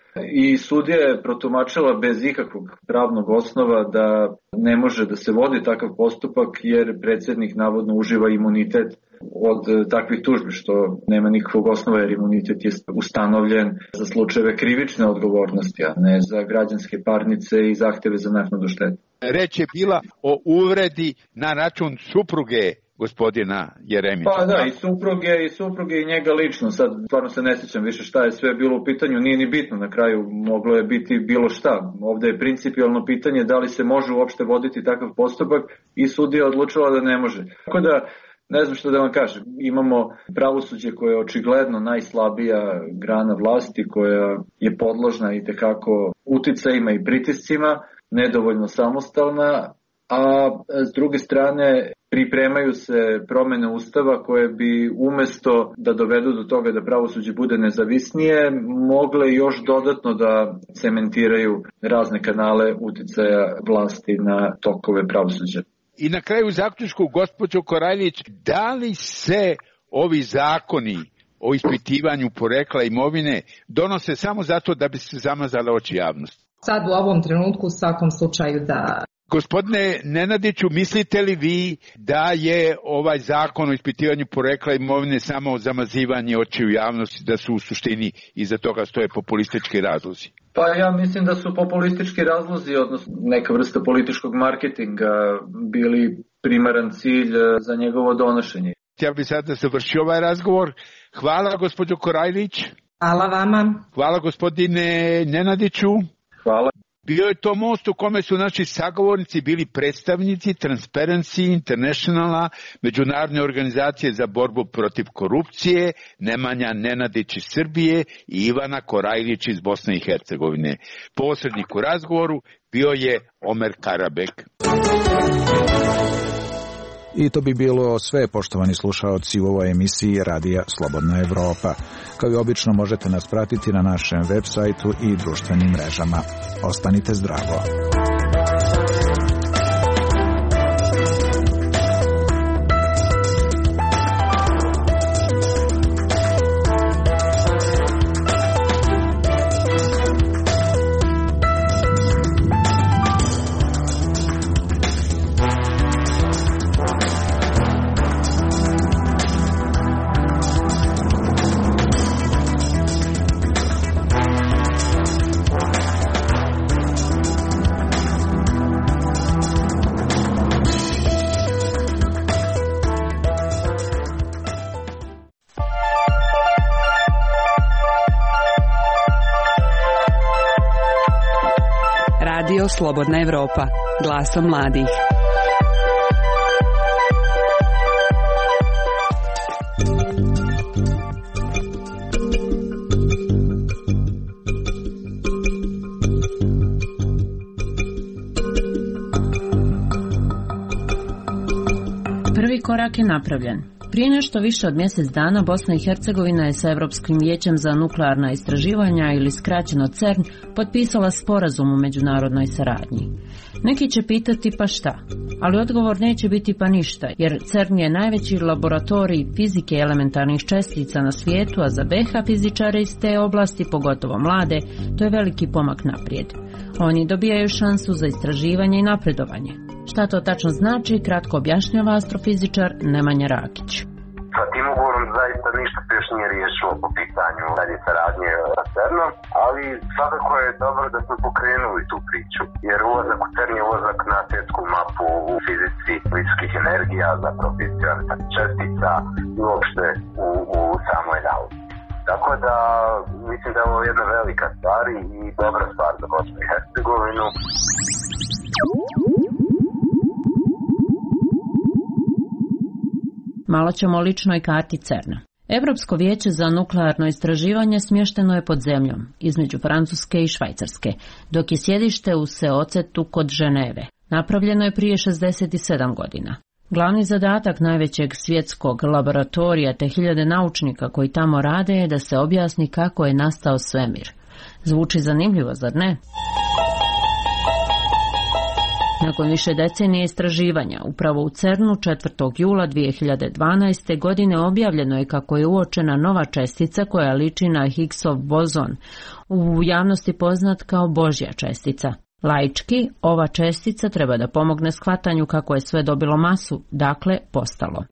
i sudija je protumačila bez ikakvog pravnog osnova da ne može da se vodi takav postupak jer predsjednik navodno uživa imunitet od takvih tužbi, što nema nikakvog osnova jer imunitet je ustanovljen za slučajeve krivične odgovornosti, a ne za građanske parnice i zahteve za naknadu štete. Reč je bila o uvredi na račun supruge gospodina Jeremića. Pa da, i supruge i njega lično. Sad stvarno se ne sjećam više šta je sve bilo u pitanju, nije ni bitno, na kraju moglo je biti bilo šta. Ovde je principijalno pitanje da li se može uopšte voditi takav postupak i sudija odlučila da ne može. Tako da, ne znam što da vam kažem, imamo pravosuđe koje je očigledno najslabija grana vlasti, koja je podložna i tekako uticajima i pritiscima, nedovoljno samostalna, a s druge strane pripremaju se promene Ustava koje bi umesto da dovedu do toga da pravosuđe bude nezavisnije, mogle još dodatno da cementiraju razne kanale uticaja vlasti na tokove pravosuđa. I na kraju zaključku, gospođo Korajlić, da li se ovi zakoni o ispitivanju porekla imovine donose samo zato da bi se zamazale oči javnosti? Sad u ovom trenutku u svakom slučaju da. Gospodine Nenadiću, mislite li vi da je ovaj zakon o ispitivanju porekla imovine samo zamazivanje očiju javnosti, da su u suštini iza toga stoje populistički razlozi? Pa ja mislim da su populistički razlozi, odnosno neka vrsta političkog marketinga, bili primaran cilj za njegovo donošenje. Ja bih sada završio ovaj razgovor. Hvala gospođo Korajlić. Hvala vama. Hvala gospodine Nenadiću. Hvala. Bio je to most u kome su naši sagovornici bili predstavnici Transparency Internationala, međunarodne organizacije za borbu protiv korupcije, Nemanja Nenadić iz Srbije i Ivana Korajlić iz Bosne i Hercegovine. Posrednik u razgovoru bio je Omer Karabek. I to bi bilo sve, poštovani slušaoci, u ovoj emisiji Radija Slobodna Evropa. Kao i obično možete nas pratiti na našem web sajtu i društvenim mrežama. Ostanite zdravo. Slobodna Evropa, glasom mladih. Prvi korak je napravljen. Prije nešto više od mjesec dana Bosna i Hercegovina je sa Europskim vijećem za nuklearna istraživanja, ili skraćeno CERN, potpisala sporazum o međunarodnoj saradnji. Neki će pitati pa šta, ali odgovor neće biti pa ništa, jer CERN je najveći laboratorij fizike elementarnih čestica na svijetu, a za BiH fizičare iz te oblasti, pogotovo mlade, to je veliki pomak naprijed. Oni dobijaju šansu za istraživanje i napredovanje. Šta to tačno znači, kratko objašnjava astrofizičar Nemanja Rakić. Sa tim ugovorom zaista ništa se još nije riješilo po pitanju dalje saradnje sa CERN-om, ali svakako je dobro da smo pokrenuli tu priču, jer ulazak u CERN je ulazak na svjetsku mapu u fizici visokih energija, zapravo fizici čestica i uopšte u samoj nauci. Tako da mislim da je ovo jedna velika stvar i dobra stvar za Bosnu i Hercegovinu. Malo ćemo o ličnoj karti CERN-a. Europsko vijeće za nuklearno istraživanje smješteno je pod zemljom, između Francuske i Švajcarske, dok je sjedište u Seocetu kod Ženeve. Napravljeno je prije 67 godina. Glavni zadatak najvećeg svjetskog laboratorija te hiljade naučnika koji tamo rade je da se objasni kako je nastao svemir. Zvuči zanimljivo, zar ne? Nakon više decenije istraživanja, upravo u CERN-u 4. jula 2012. godine objavljeno je kako je uočena nova čestica koja liči na Higgsov bozon, u javnosti poznat kao Božja čestica. Laički, ova čestica treba da pomogne shvatanju kako je sve dobilo masu, dakle postalo.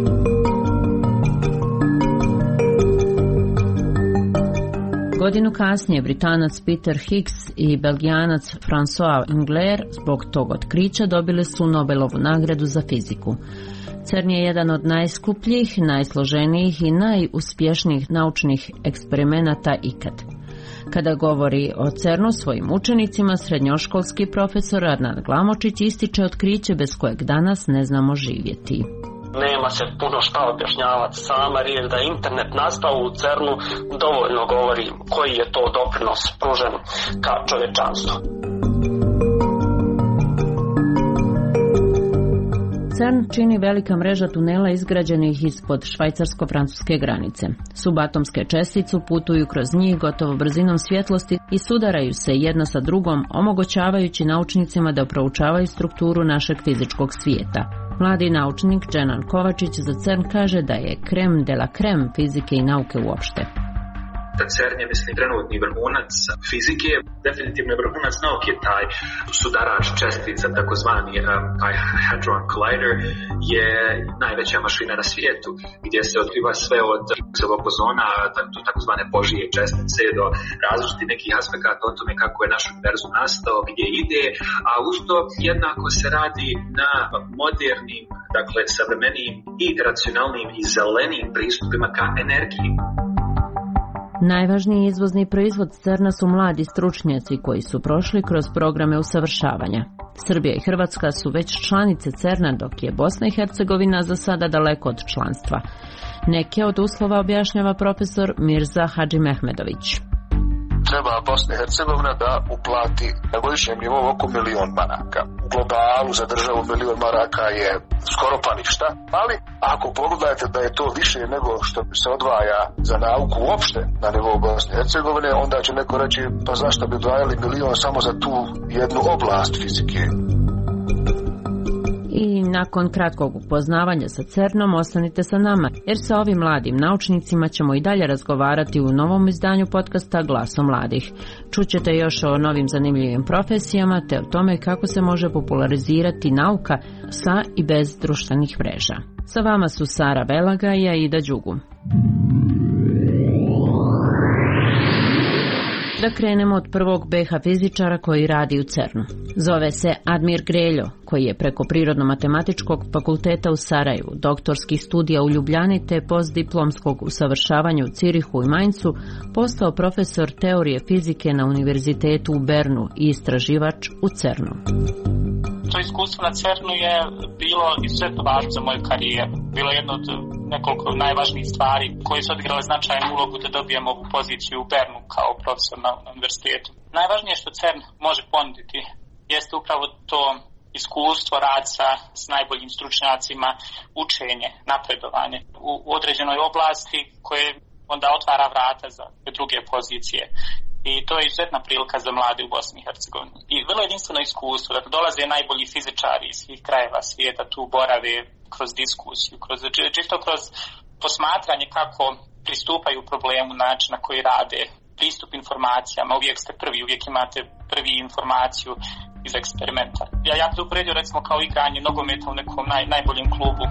Godinu kasnije Britanac Peter Higgs i Belgijanac François Englert zbog tog otkrića dobili su Nobelovu nagradu za fiziku. CERN je jedan od najskupljih, najsloženijih i najuspješnijih naučnih eksperimenata ikad. Kada govori o CERN-u svojim učenicima, srednjoškolski profesor Adnan Glamočić ističe otkriće bez kojeg danas ne znamo živjeti. Nema se puno šta objašnjavati, sama riječ da je internet nastao u CERN-u dovoljno govori koji je to doprinos pružen ka čovječanstvu. CERN čini velika mreža tunela izgrađenih ispod švajcarsko-francuske granice. Subatomske čestice putuju kroz njih gotovo brzinom svjetlosti i sudaraju se jedna sa drugom, omogućavajući naučnicima da proučavaju strukturu našeg fizičkog svijeta. Mladi naučnik Dženan Kovačić za CERN kaže da je krem de la krem fizike i nauke uopšte. CERN je, mislim, trenutni vrhunac fizike, definitivno je vrhunac nauke, taj sudarač čestica, takozvani taj Hadron Collider, je najveća mašina na svijetu, gdje se otkriva sve od Higgsovog bozona, takozvane Božje čestice, do različitih nekih aspekata o tome kako je naš univerzum nastao, gdje ide, a usto jednako se radi na modernim, dakle, savremenim i racionalnim i zelenim pristupima ka energiji. Najvažniji izvozni proizvod CERN-a su mladi stručnjaci koji su prošli kroz programe usavršavanja. Srbija i Hrvatska su već članice CERN-a, dok je Bosna i Hercegovina za sada daleko od članstva. Neke od uslova objašnjava profesor Mirza Hadžimehmedović. treba Bosna i Hercegovina da uplati na godišnjem nivou oko 1.000.000 maraka. U globalu za državu 1.000.000 maraka je skoro pa ništa, ali ako pogledate da je to više nego što se odvaja za nauku uopšte na nivou Bosne i Hercegovine, onda će neko reći pa zašto bi odvajali 1.000.000 samo za tu jednu oblast fizike. I nakon kratkog upoznavanja sa CERN-om ostanite sa nama, jer sa ovim mladim naučnicima ćemo i dalje razgovarati u novom izdanju podcasta Glasom mladih. Čućete još o novim zanimljivim profesijama te o tome kako se može popularizirati nauka sa i bez društvenih mreža. Sa vama su Sara Velaga i Aida Đugu. Da krenemo od prvog BH fizičara koji radi u CERN-u. Zove se Admir Greljo, koji je preko Prirodno-matematičkog fakulteta u Sarajevu, doktorskih studija u Ljubljani te postdiplomskog usavršavanja u Cirihu i Mainzu postao profesor teorije fizike na Univerzitetu u Bernu i istraživač u CERN-u. To iskustvo na CERN-u je bilo izuzetno važno za moju karijeru. Bilo je jedno od nekoliko najvažnijih stvari koje su odigrale značajnu ulogu da dobijemo ovu poziciju u Bernu kao profesor na univerzitetu. Najvažnije što CERN može ponuditi jeste upravo to iskustvo, rad s najboljim stručnjacima, učenje, napredovanje u određenoj oblasti koje onda otvara vrata za druge pozicije. I to je izuzetna prilika za mlade u Bosni i Hercegovini. I vrlo jedinstveno iskustvo, da dolaze najbolji fizičari iz svih krajeva svijeta, tu borave kroz diskusiju, čisto kroz posmatranje kako pristupaju problemu, način na koji rade, pristup informacijama, uvijek ste prvi, uvijek imate prvi informaciju iz eksperimenta. Ja to uporedio recimo kao igranje nogometa u nekom najboljem klubu.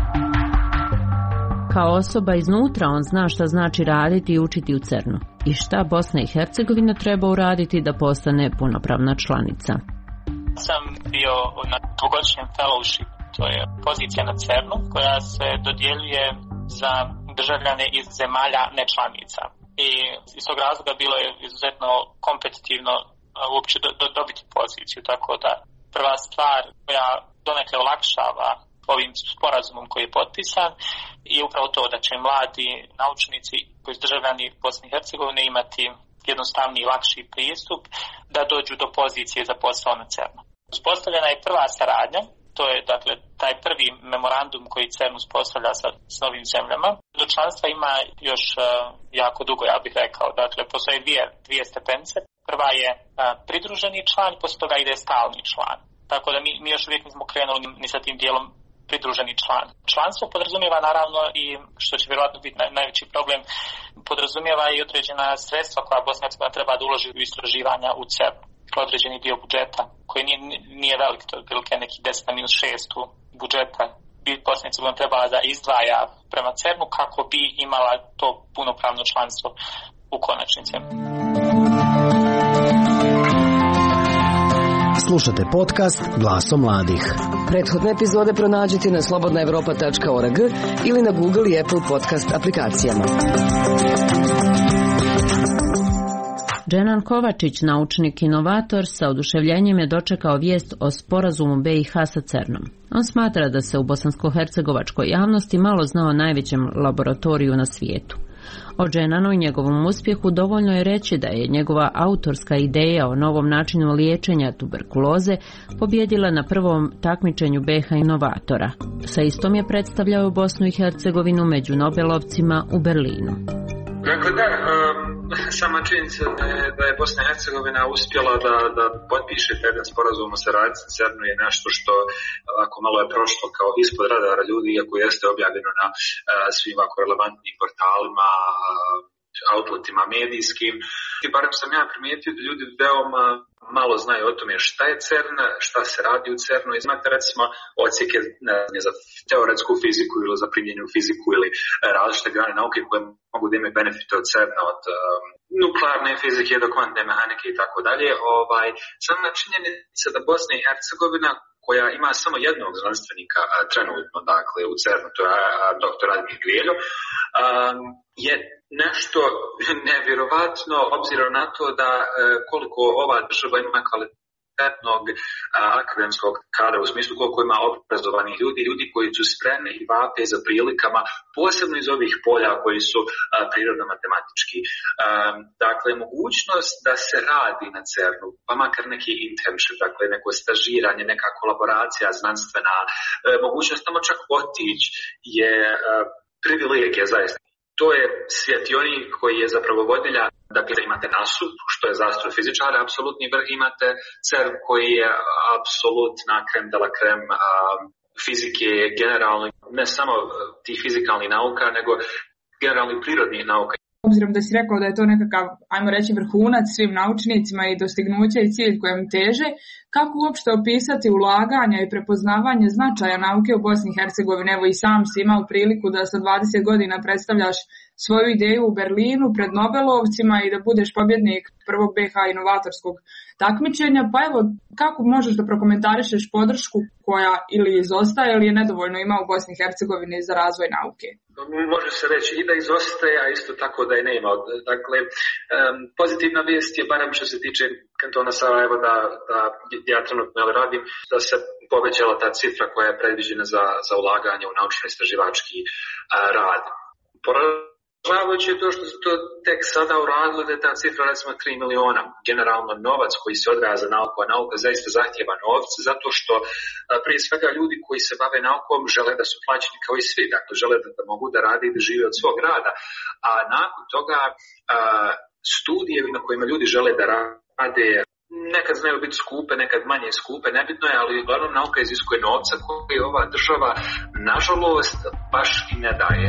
Kao osoba iznutra on zna šta znači raditi i učiti u CERN-u i šta Bosna i Hercegovina treba uraditi da postane punopravna članica. Sam bio na dvogodišnjem fellowship, to je pozicija na CERN-u koja se dodjeljuje za državljane iz zemalja nečlanica. I iz tog razloga bilo je izuzetno kompetitivno uopće dobiti poziciju, tako da prva stvar koja donekle olakšava ovim sporazumom koji je potpisan je upravo to da će mladi naučnici koji su državljani Bosne i Hercegovine imati jednostavniji i lakši pristup da dođu do pozicije za posao na CERN-u. Uspostavljena je prva saradnja, to je dakle taj prvi memorandum koji CERN uspostavlja s novim zemljama. Do članstva ima još jako dugo, ja bih rekao. Dakle, postoje dvije stepenice. Prva je pridruženi član, poslije toga ide stalni član. Tako da mi još uvijek nismo krenuli ni sa tim dijelom pridruženi član. Članstvo podrazumijeva naravno i, što će vjerojatno biti najveći problem, podrazumijeva i određena sredstva koja Bosna i Hercegovina treba da uloži u istraživanja u CERN. Određeni dio budžeta, koji nije velik, to je prilike neki 10-6 budžeta. Bosna i Hercegovina trebala da izdvaja prema CERN-u kako bi imala to punopravno članstvo u konačnici. Slušate podcast Glasom mladih. Prethodne epizode pronađite na slobodnaevropa.org ili na Google i Apple podcast aplikacijama. Dženan Kovačić, naučnik inovator, sa oduševljenjem je dočekao vijest o sporazumu BiH sa CERN-om. On smatra da se u bosansko-hercegovačkoj javnosti malo zna o najvećem laboratoriju na svijetu. O Dženanu i njegovom uspjehu dovoljno je reći da je njegova autorska ideja o novom načinu liječenja tuberkuloze pobjedila na prvom takmičenju BiH inovatora. Sa istom je predstavljao Bosnu i Hercegovinu među Nobelovcima u Berlinu. Dakle, sama činjenica da je Bosna i Hercegovina uspjela da potpiše jedan sporazum o saradnji sa CERN-u je nešto što ako malo je prošlo kao ispod radara ljudi, iako jeste objavljeno na svim ovako relevantnim portalima, outletima medijskim. I barem sam ja primijetio da ljudi veoma malo znaju o tome šta je CERN, šta se radi u CERN-u. Imate recimo odsjeke za teoretsku fiziku ili za primjenjenu fiziku ili različite grane nauke koje mogu da imaju benefite od CERN-a, od nuklearne fizike do kvantne mehanike i tako dalje. Sama činjenica da Bosna i Hercegovina, koja ima samo jednog znanstvenika trenutno, dakle, u CERN-u, to je dr. Admir Greljo, je nešto nevjerovatno obzirom na to da koliko ova država ima kvalitetnog akademskog kadra, u smislu koliko ima obrazovanih ljudi koji su spremni i vape za prilikama, posebno iz ovih polja koji su prirodno-matematički. Dakle, mogućnost da se radi na CERN-u, pa makar neki internship, dakle neko stažiranje, neka kolaboracija znanstvena, mogućnost tamo čak otići je privilegija zaista. To je svjetionik koji je zapravo vodilja, dakle imate NASU, što je za astrofizičare apsolutni vrh, imate CERN koji je apsolutna krem de la krem fizike, generalno, ne samo tih fizikalnih nauka, nego generalno prirodnih nauka. Obzirom da si rekao da je to nekakav, ajmo reći, vrhunac svim naučnicima i dostignuće i cilj kojem teže, kako uopšte opisati ulaganja i prepoznavanje značaja nauke u Bosni i Hercegovini? Evo i sam si imao priliku da sa 20 godina predstavljaš svoju ideju u Berlinu pred Nobelovcima i da budeš pobjednik prvog BiH inovatorskog takmičenja, pa evo, kako možeš da prokomentarišeš podršku koja ili izostaje ili je nedovoljno ima u Bosni i Hercegovini za razvoj nauke? Može se reći i da izostaje, a isto tako da je nema. Dakle, pozitivna vijest je, barem što se tiče kantona Sarajevo, da ja trenutno radim, da se povećala ta cifra koja je predviđena za ulaganje u naučno-istraživački rad. Poražavajuće je to što se to tek sada uradilo, da je ta cifra recimo 3 miliona. Generalno novac koji se odvaja za nauku, a nauka zaista zahtjeva novce, zato što prije svega ljudi koji se bave naukom žele da su plaćeni kao i svi, dakle žele da mogu da rade i da žive od svog rada. A nakon toga studije na kojima ljudi žele da rade nekad znaju biti skupe, nekad manje skupe, nebitno je, ali uglavnom nauka iziskuje novca koji ova država nažalost baš i ne daje.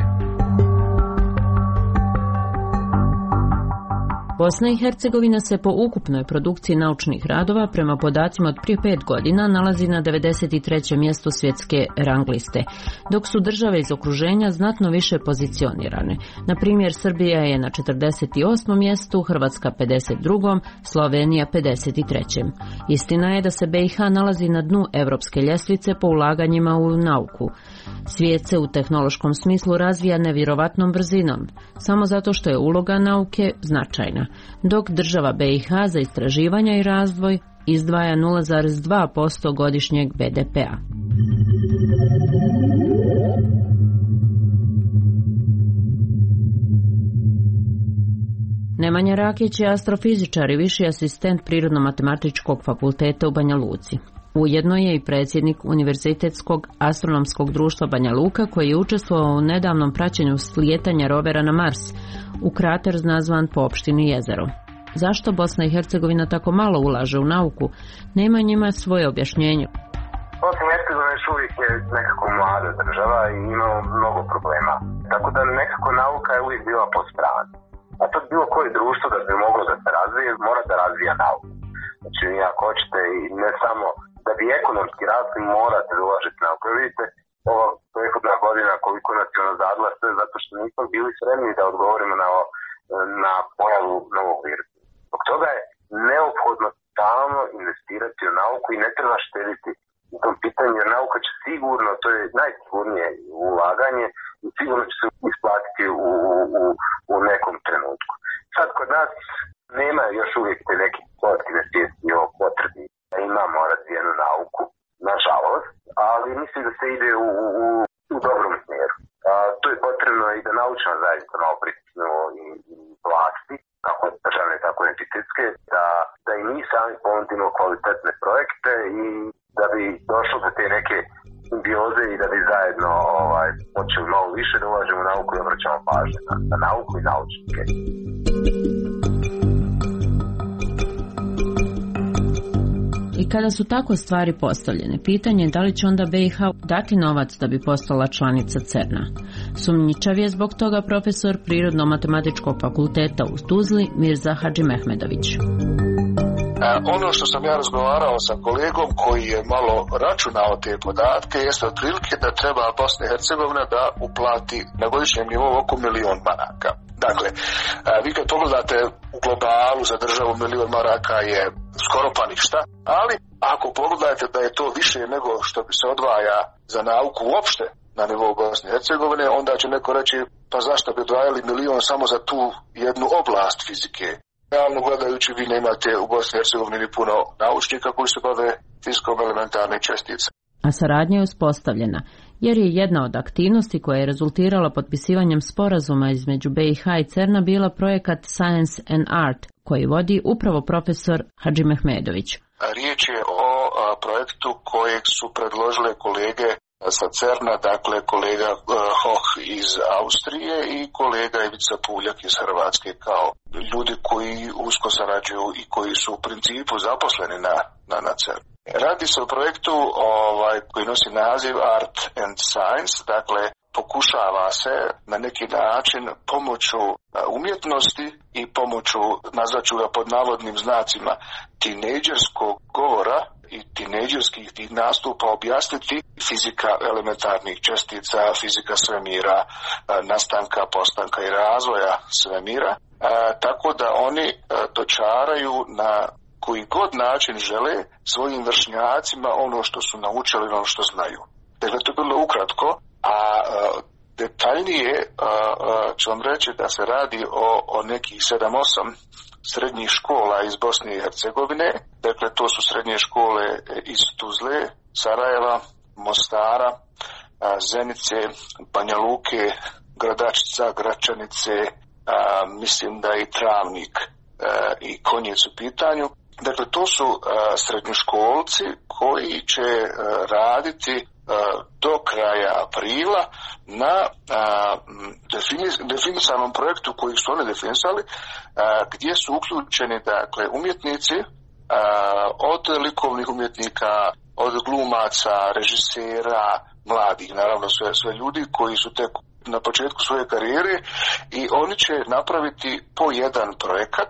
Bosna i Hercegovina se po ukupnoj produkciji naučnih radova prema podacima od prije 5 godina nalazi na 93. mjestu svjetske rang liste, dok su države iz okruženja znatno više pozicionirane. Na primjer, Srbija je na 48. mjestu, Hrvatska 52., Slovenija 53. Istina je da se BiH nalazi na dnu europske ljestvice po ulaganjima u nauku. Svijet se u tehnološkom smislu razvija nevjerovatnom brzinom, samo zato što je uloga nauke značajna, dok država BiH za istraživanja i razvoj izdvaja 0,2% godišnjeg BDP-a. Nemanja Rakić je astrofizičar i viši asistent Prirodno-matematičkog fakulteta u Banja Luci. Ujedno je i predsjednik Univerzitetskog astronomskog društva Banja Luka, koji je učestvovao u nedavnom praćenju slijetanja rovera na Mars, u krater nazvan po opštini Jezero. Zašto Bosna i Hercegovina tako malo ulaže u nauku? Nemanja ima svoje objašnjenje. Bosna i Hercegovina još uvijek je nekako mlada država i imamo mnogo problema. Tako da nekako nauka je uvijek bila po strani. A to bilo koje društvo da bi moglo da se razvije, mora da razvija nauku. Znači, ako hoćete i ne samo da bi ekonomski rasli, morate da ulažete nauku. Vidite, ova prethodna godina koliko nas je nazadila, sve zato što nismo bili spremni da odgovorimo na pojavu novog virusa. Zbog toga je neophodno stalno investirati u nauku i ne treba štediti u tom pitanju, jer nauka će sigurno, to je najsigurnije ulaganje i sigurno će se isplatiti u nekom trenutku. Sad kod nas nema još uvijek te neke kolektivne svijesti o potrebi da imamo razvijenu nauku, nažalost, ali mislim da se ide u dobrom smjeru. Tu je potrebno i da naučna zajednica malo pritisnu i vlasti, kako državne, tako i entitetske, da i mi sami ponudimo kvalitetne projekte i da bi došlo do te neke simbioze i da bi zajedno počeli malo više da ulažemo u nauku i obraćamo pažnje na nauku i naučnike. I kada su tako stvari postavljene, pitanje je da li će onda BiH dati novac da bi postala članica CERN-a. Sumnjičav je zbog toga profesor Prirodno-matematičkog fakulteta u Tuzli Mirza Hadžimehmedović. Ono što sam ja razgovarao sa kolegom koji je malo računao te podatke jeste otprilike da treba Bosna i Hercegovina da uplati na godišnjem nivou oko 1 milion maraka. Dakle, vi kad pogledate u globalu za državu 1 milion maraka je skoro pa ništa, ali ako pogledate da je to više nego što bi se odvaja za nauku uopšte na nivou Bosne i Hercegovine, onda će neko reći pa zašto bi odvajali 1 milion samo za tu jednu oblast fizike. realno gledajući vi nemate u Bosni i Hercegovini puno naučnika koji se bave fizikom elementarnih čestica. A saradnja je uspostavljena, jer je jedna od aktivnosti koja je rezultirala potpisivanjem sporazuma između BiH i CERN-a bila projekat Science and Art, koji vodi upravo profesor Hadži Mehmedović. Riječ je o projektu kojeg su predložile kolege sa CERN-a, dakle kolega Hoh iz Austrije i kolega Ivica Puljak iz Hrvatske, kao ljudi koji usko sarađuju i koji su u principu zaposleni na CERN. Radi se o projektu koji nosi naziv Art and Science, dakle pokušava se na neki način pomoću umjetnosti i pomoću, nazvaću ga pod navodnim znacima, tinejdžerskog govora i tinejdžerskih tih nastupa objasniti fizika elementarnih čestica, fizika svemira, nastanka, postanka i razvoja svemira, tako da oni dočaraju na koji god način žele svojim vršnjacima ono što su naučili, ono što znaju. Dakle, to je bilo ukratko, a detaljnije ću vam reći da se radi o nekih 7-8 srednjih škola iz Bosne i Hercegovine. Dakle, to su srednje škole iz Tuzle, Sarajeva, Mostara, Zenice, Banja Luke, Gradačca, Gračanice, mislim da i Travnik i Konjec u pitanju. Dakle, to su srednjoškolci koji će raditi do kraja aprila na definisanom projektu koji su oni definisali, gdje su uključeni, dakle, umjetnici, od likovnih umjetnika, od glumaca, režisera, mladih, naravno sve ljudi koji su tek na početku svoje karijere, i oni će napraviti po jedan projekat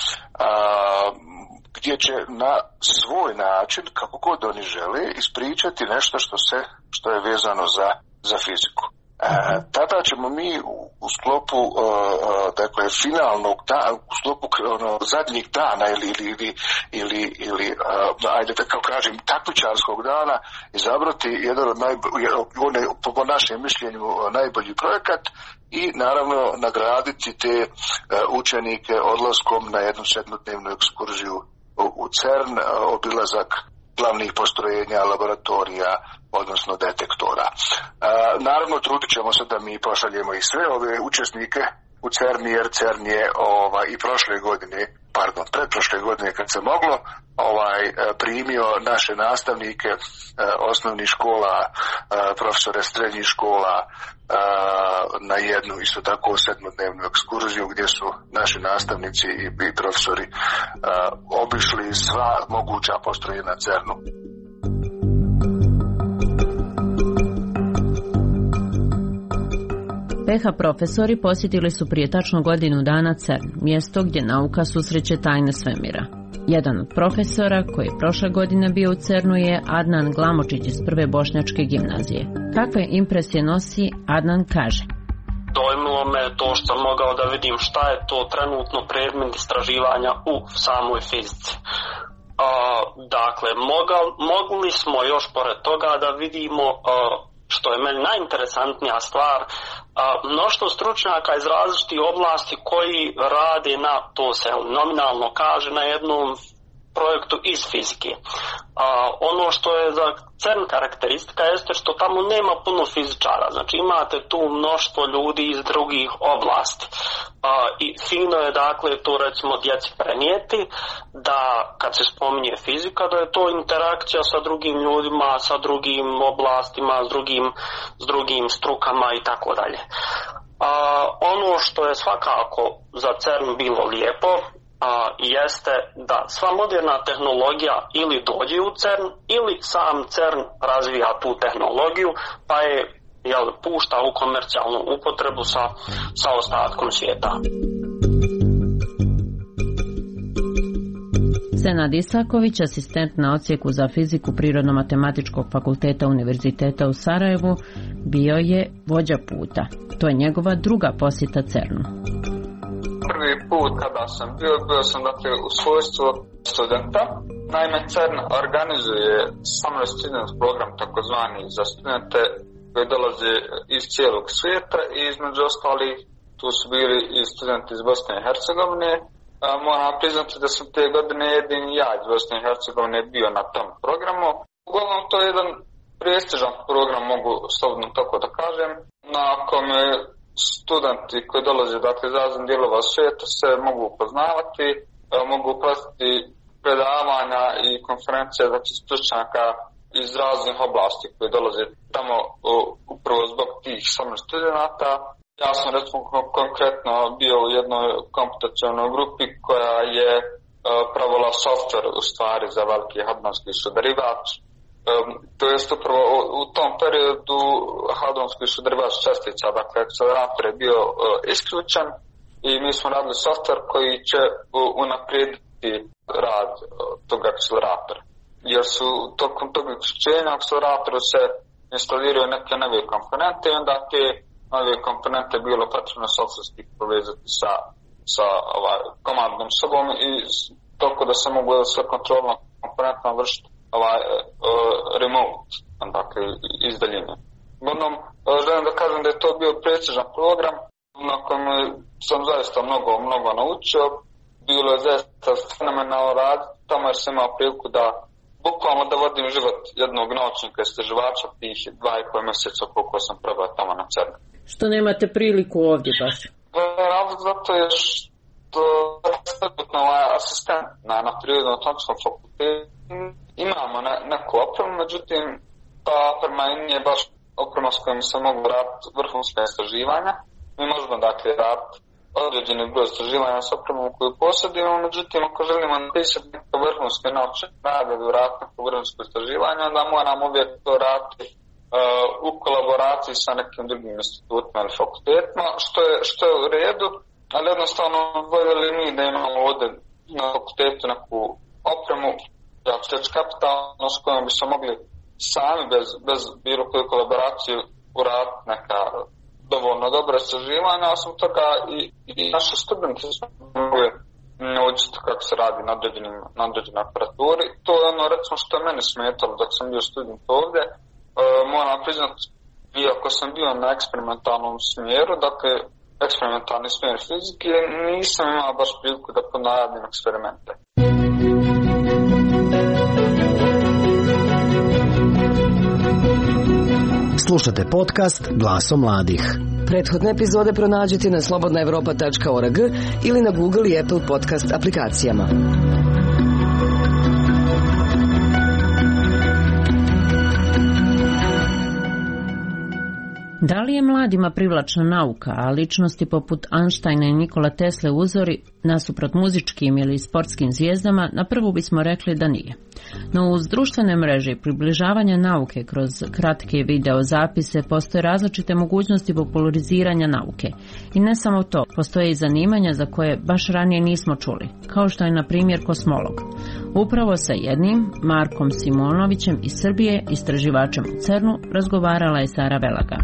gdje će na svoj način, kako god oni žele, ispričati nešto što je vezano za fiziku. Tada ćemo mi u sklopu dakle finalnog dana, u sklopu zadnjeg dana ili ajde da kažem takmičarskog dana izabrati jedan od po našem mišljenju najbolji projekat i naravno nagraditi te učenike odlaskom na jednu 7-dnevnu ekskurziju u CERN, obilazak glavnih postrojenja, laboratorija, odnosno detektora. Naravno, trudit ćemo se da mi pošaljemo i sve ove učesnike u CERN, jer CERN je i pretprošle godine kad se moglo, primio naše nastavnike osnovnih škola, profesore srednjih škola na jednu isto tako 7-dnevnu ekskurziju gdje su naši nastavnici i profesori obišli sva moguća postrojenja na CERN-u. BiH profesori posjetili su prije tačno godinu dana CERN, mjesto gdje nauka susreće tajne svemira. Jedan od profesora koji je prošle godine bio u CERN-u je Adnan Glamočić iz Prve bošnjačke gimnazije. Kakve impresije nosi, Adnan kaže: Dojmilo me to što sam mogao da vidim šta je to trenutno predmet istraživanja u samoj fizici. Dakle, mogli smo još pored toga da vidimo, što je meni najinteresantnija stvar, mnoštvo stručnjaka iz različitih oblasti koji rade na, to se nominalno kaže, na jednom projektu iz fizike. Ono što je za CERN karakteristika jeste što tamo nema puno fizičara, znači imate tu mnoštvo ljudi iz drugih oblasti. I fino je dakle to recimo djeci prenijeti, da kad se spominje fizika da je to interakcija sa drugim ljudima, sa drugim oblastima, s drugim strukama i tako dalje. Ono što je svakako za CERN bilo lijepo jeste da sva moderna tehnologija ili dođe u CERN ili sam CERN razvija tu tehnologiju pa je pušta u komercijalnu upotrebu sa ostatkom svijeta. Senad Isaković, asistent na odsjeku za fiziku Prirodno-matematičkog fakulteta Univerziteta u Sarajevu, bio je vođa puta. To je njegova druga posjeta CERN-u. Prvi put kada sam bio sam dakle u svojstvu studenta. Naime, CERN organizuje Summer Student program takozvani za studente koji dolaze iz cijelog svijeta i između ostalih tu su bili i studenti iz Bosne i Hercegovine. Moram priznati da sam te godine jedini ja iz Bosne i Hercegovine bio na tom programu. Uglavnom to je jedan prestižan program, mogu slobodno tako da kažem, na kome studenti koji dolaze iz raznih dijelova svijeta se mogu upoznavati, mogu pratiti predavanja i konferencije stručnjaka iz raznih oblasti koji dolaze tamo upravo zbog tih samih studenata. Ja sam recimo konkretno bio u jednoj komputacionoj grupi koja je pravila software u stvari za veliki hadronski sudarivač. To jest upravo u tom periodu hadronski sudarivač čestica, dakle akcelerator je bio isključen i mi smo radili software koji će unaprijediti rad tog akceleratora. Jer su tokom tog isključenja akceleratoru se instaliraju neke nove komponente i onda te nove komponente bilo potrebno softverski povezati sa komandnom sobom i toliko da se mogu sa kontrolnom komponentom vršiti remote, dakle iz daljine. Uglavnom, želim da kažem da je to bio prestižan program na kojem sam zaista mnogo naučio. Bilo je zaista fenomenalno rad, tamo jer sam imao priliku da bukvalno da vodim život jednog naučnika istraživača tih 2,5 mjeseca koliko sam probao tamo na CERN-u. Što nemate priliku ovdje baš? Razlog zato je što asistent na Prirodno-atlantskog fakultetu imamo neku opremu, međutim ta oprema nije baš oprema s kojom se mogu raditi vrhunska istraživanja. Mi možemo dakle raditi određeni broj istraživanja s opremom koju posjedimo, međutim ako želimo napisati neko vrhunske naučne rade ili raditi neko vrhunsko istraživanje, onda moramo uvijek to raditi u kolaboraciji sa nekim drugim institutima ili fakultetima, što je u redu, ali jednostavno voljeli mi da imamo ovdje na fakultetu neku opremu, ja ću reći kapitalno, s kojom bi se mogli sami bez bilo koju kolaboraciju uraditi neka dovoljno dobra istraživanja, osim toga i naši studenti smo mogli naučiti kako se radi na određenoj aparaturi. To je ono recimo što je meni smetalo dok sam bio student ovdje. Moram priznati, iako sam bio na eksperimentalnom smjeru, dakle eksperimentalni smjer fizike, nisam imao baš priliku da ponavljam eksperimente. Slušate podcast Glaso mladih. Prethodne epizode pronađite na slobodnaevropa.org ili na Google i Apple podcast aplikacijama. Da li je mladima privlačna nauka, a ličnosti poput Einsteina i Nikola Tesle uzori, nasuprot muzičkim ili sportskim zvijezdama, na prvu bismo rekli da nije. No uz društvene mreže i približavanje nauke kroz kratke video zapise postoje različite mogućnosti populariziranja nauke. I ne samo to, postoje i zanimanja za koje baš ranije nismo čuli, kao što je na primjer kosmolog. Upravo sa jednim, Markom Simonovićem iz Srbije, istraživačem u CERN-u, razgovarala je Sara Velaga.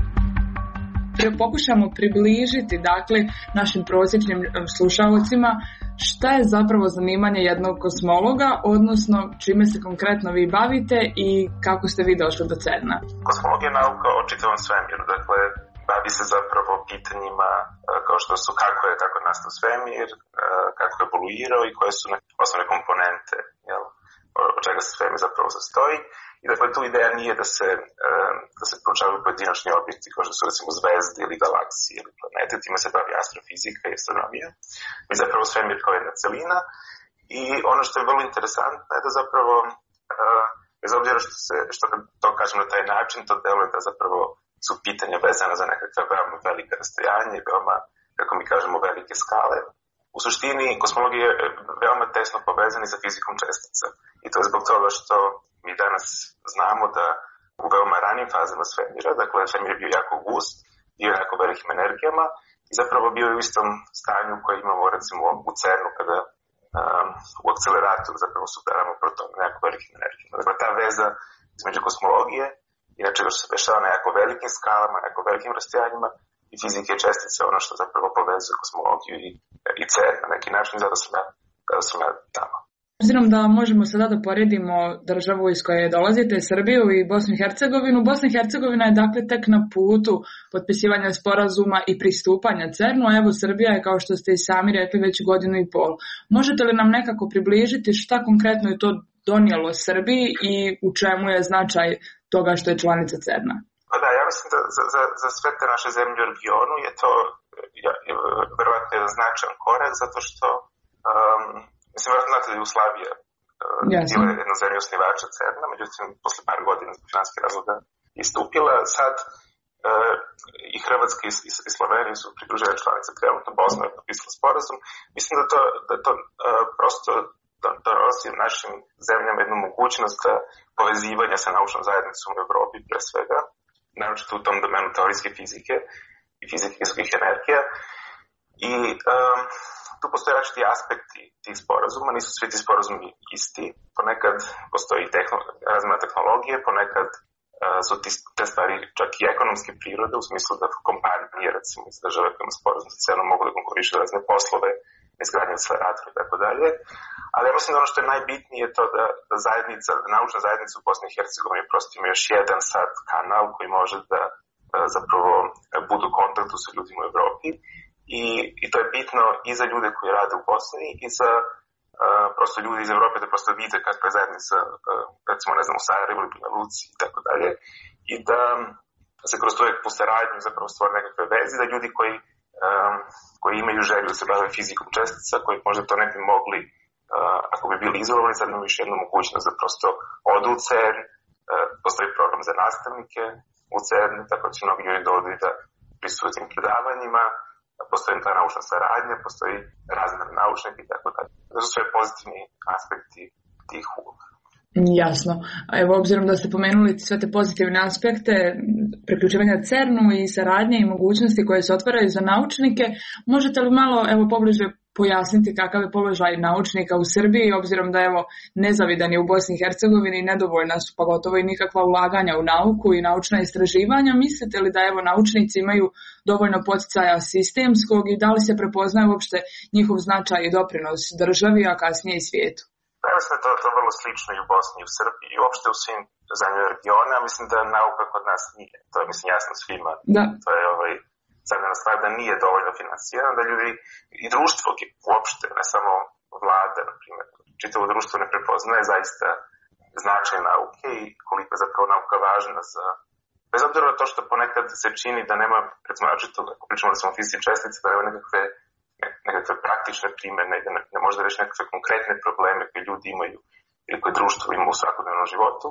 Pokušamo približiti našim prosječnim slušalcima šta je zapravo zanimanje jednog kosmologa, odnosno čime se konkretno vi bavite i kako ste vi došli do CERN-a. Kosmologija je nauka o čitavom svemiru, dakle bavi se zapravo pitanjima kao što su kako je nastao svemir, kako je evoluirao i koje su osnovne komponente, od čega se svemir zapravo sastoji. I dakle, tu ideja nije da se proučavaju pojedinačni objekti kao što su recimo zvezde ili galaksije ili planete, time se bavi astrofizika i astronomija. Mi zapravo svemir kao jedna celina i ono što je vrlo interesantno je da zapravo, bez obzira što to kažem na taj način, to deluje da zapravo su pitanja vezana za nekakve veoma velike rastojanje, veoma, kako mi kažemo, velike skale. U suštini, kosmologija je veoma tesno povezana sa fizikom čestica. I to je zbog toga što mi danas znamo da u veoma ranim fazama svemira, dakle svemir je bio jako gust, bio jako velikim energijama i zapravo bio je u istom stanju koje imamo recimo u CERN-u kada u akceleratoru zapravo superamo protone na jako velikim energijama. Dakle, ta veza između kosmologije i nečega što se dešava na jako velikim skalama, na jako velikim rastojanjima i fizike čestice, ono što zapravo povezuje kosmologiju i CERN na neki način, zato sam ja tamo. Obzirom da možemo sada da poredimo državu iz koje dolazite, Srbiju i Bosnu i Hercegovinu, Bosna i Hercegovina je dakle tek na putu potpisivanja sporazuma i pristupanja CERN-u, a evo Srbija je, kao što ste i sami rekli, već 1.5 godina. Možete li nam nekako približiti šta konkretno je to donijelo Srbiji i u čemu je značaj toga što je članica CERN-a? Pa da, ja mislim da za sve te naše zemlje u regionu je to verovatno jedan značajan korak, zato što mislim, vjerojatno znate da je Jugoslavija bila jedna zemlja osnivača CERN-a, međutim, posle par godina zbog finanskih razloga istupila. Sad i Hrvatska i Slovenija su pridružene članice, trenutno Bosna je potpisala sporazum. Mislim da to prosto donosi našim zemljama jednu mogućnost povezivanja sa naučnom zajednicom u Evropi, pre svega, naročito u tom domenu teorijske fizike i fizike visokih energija. I tu postoje različiti aspekti tih sporazuma, nisu svi ti sporazumi isti, ponekad postoji razmjena tehnologije, ponekad su te stvari čak i ekonomske prirode, u smislu da kompanije, recimo iz države kojima sporazum sa CERN-om mogu da konkurišu razne poslove, izgradnje akceleratora i tako dalje. Ali ja mislim da ono što je najbitnije je to da naučna zajednica u Bosni i Hercegovini prosto ima još jedan sad kanal koji može da zapravo budu u kontaktu sa ljudima u Evropi. I to je bitno i za ljude koji rade u Bosni i za prosto ljudi iz Evrope da prosto vide kakva je zajednica, recimo, ne znam, u Sarajevu ili na Luci i tako dalje. I da se kroz tu saradnju zapravo stvore nekakve veze, da ljudi koji imaju želju da se bave fizikom čestica, koji možda to ne bi mogli, ako bi bili izolovani, sad imaju još jednu mogućnost da prosto odu u CERN, postoji program za nastavnike u CERN, tako da će mnogi ljudi dođu da prisutuju tim predavanjima, postoji ta naučna saradnja, postoji razmjena naučnika i tako dalje. To su sve pozitivni aspekti tih uloga. Jasno. Evo, obzirom da ste pomenuli sve te pozitivne aspekte priključivanja CERN-u i saradnje i mogućnosti koje se otvaraju za naučnike, možete li malo pobliže pojasniti kakav je položaj naučnika u Srbiji, obzirom da nezavidan je u Bosni i Hercegovini, nedovoljna su pa gotovo i nikakva ulaganja u nauku i naučna istraživanja. Mislite li da naučnici imaju dovoljno poticaja sistemskog i da li se prepoznaje uopšte njihov značaj i doprinos državi, a kasnije i svijetu? Ja mislim da to vrlo slično i u Bosni i u Srbiji i uopšte u svim zemljama regiona, a mislim da nauka kod nas nije. To je, mislim, jasno svima. Da. To je zadnja stvar da nije dovoljno finansirano, da ljudi i društvo uopšte, ne samo vlada, na primjer, čitavo društvo ne prepoznaje zaista značaj nauke i koliko je zapravo nauka važna za... Bez obzira na to što ponekad se čini da nema, recimo, ako pričamo da smo fizici čestice, da nema nekakve praktične primjene i da ne može da reći nekakve konkretne probleme koje ljudi imaju ili koje društvo ima u svakodnevnom životu.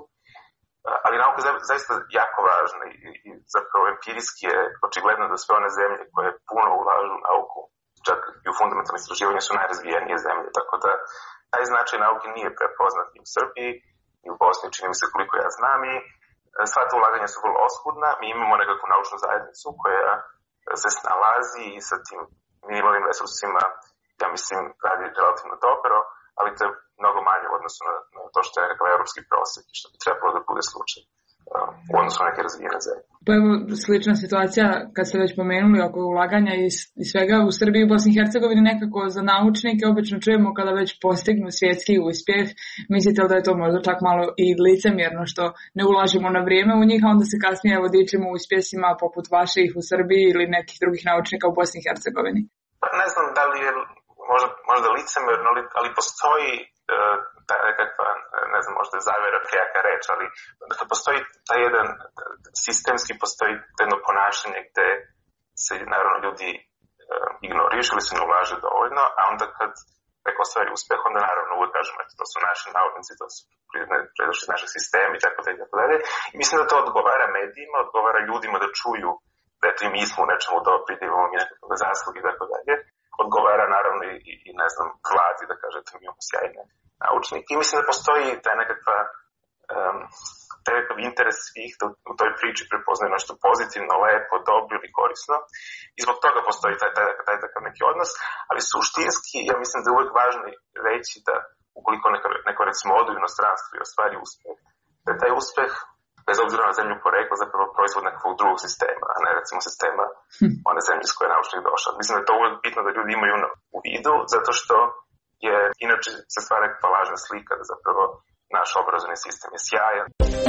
Ali nauka je zaista jako važna i zapravo empirijski je očigledno da sve one zemlje koje puno ulažu u nauku, čak i u fundamentalne istraživanje, su najrazvijenije zemlje, tako da taj značaj nauke nije prepoznat i u Srbiji i u Bosni, čini mi se koliko ja znam, i sva ta ulaganja su vrlo oskudna. Mi imamo nekakvu naučnu zajednicu koja se snalazi i sa tim minimalnim resursima, ja mislim, radi relativno dobro, ali to je mnogo manje u odnosu na to što je nekakav evropski prosjek i što bi trebalo da bude slučaj u odnosu na neke razvijene zemlje. Pa evo, slična situacija, kad ste već pomenuli oko ulaganja i svega u Srbiji i Bosni i Hercegovini, nekako za naučnike obično čujemo kada već postignu svjetski uspjeh. Mislite li da je to možda čak malo i licemjerno što ne ulažemo na vrijeme u njih, a onda se kasnije dičimo uspjesima poput vaših u Srbiji ili nekih drugih naučnika u Bosni i Hercegovini? Pa ne znam da li je možda licemjerno, ali postoji ta nekakva, ne znam, možda je zavjera prijaka reč, ali dakle, postoji taj jedan sistemski, postoji jedno ponašanje gde se naravno ljudi ignorišu ili se ne ulaže dovoljno, a onda kad neko ostvari uspeh, onda naravno uvijek kažemo, to su naši naučnici, to su predošli iz našeg sistema i tako dalje. I mislim da to odgovara medijima, odgovara ljudima da čuju da eto i mi smo u nečemu dobri, da imamo nekakve zasluge i tako dalje. Odgovara naravno i ne znam, vladi da kažete mi imamo sjajne naučnike. I mislim da postoji taj nekakav interes svih da u toj priči prepoznaju nešto pozitivno, lepo, dobro ili korisno. I zbog toga postoji taj takav neki odnos. Ali suštinski, ja mislim da je uvijek važno reći da ukoliko neko recimo ode u inostranstvo i ostvari uspeh, da je taj uspeh, bez obzira na zemlju porekla, zapravo proizvod nekakvog drugog sistema, a ne recimo sistema one zemlje s koje je naučnik došao. Mislim da je to uvijek bitno da ljudi imaju u vidu, zato što je inače se stvara nekakva lažna slika da zapravo naš obrazovni sistem je sjajan.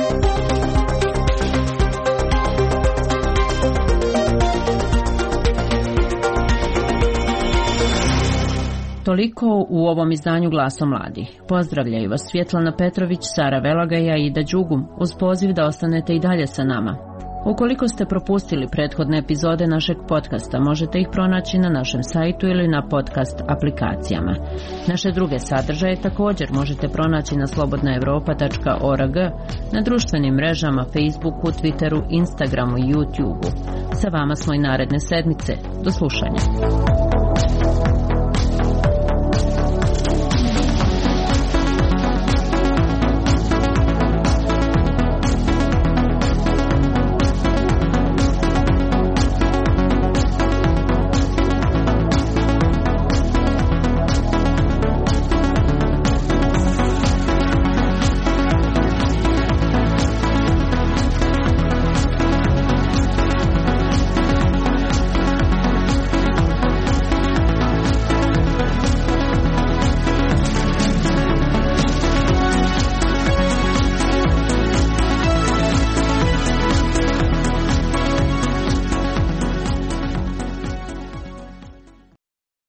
Toliko u ovom izdanju Glasom mladih. Pozdravljaju vas Svjetlana Petrović, Sara Velagaja i Ida Đugum, uz poziv da ostanete i dalje sa nama. Ukoliko ste propustili prethodne epizode našeg podcasta, možete ih pronaći na našem sajtu ili na podcast aplikacijama. Naše druge sadržaje također možete pronaći na slobodnaevropa.org, na društvenim mrežama Facebooku, Twitteru, Instagramu i YouTubeu. Sa vama smo i naredne sedmice. Do slušanja.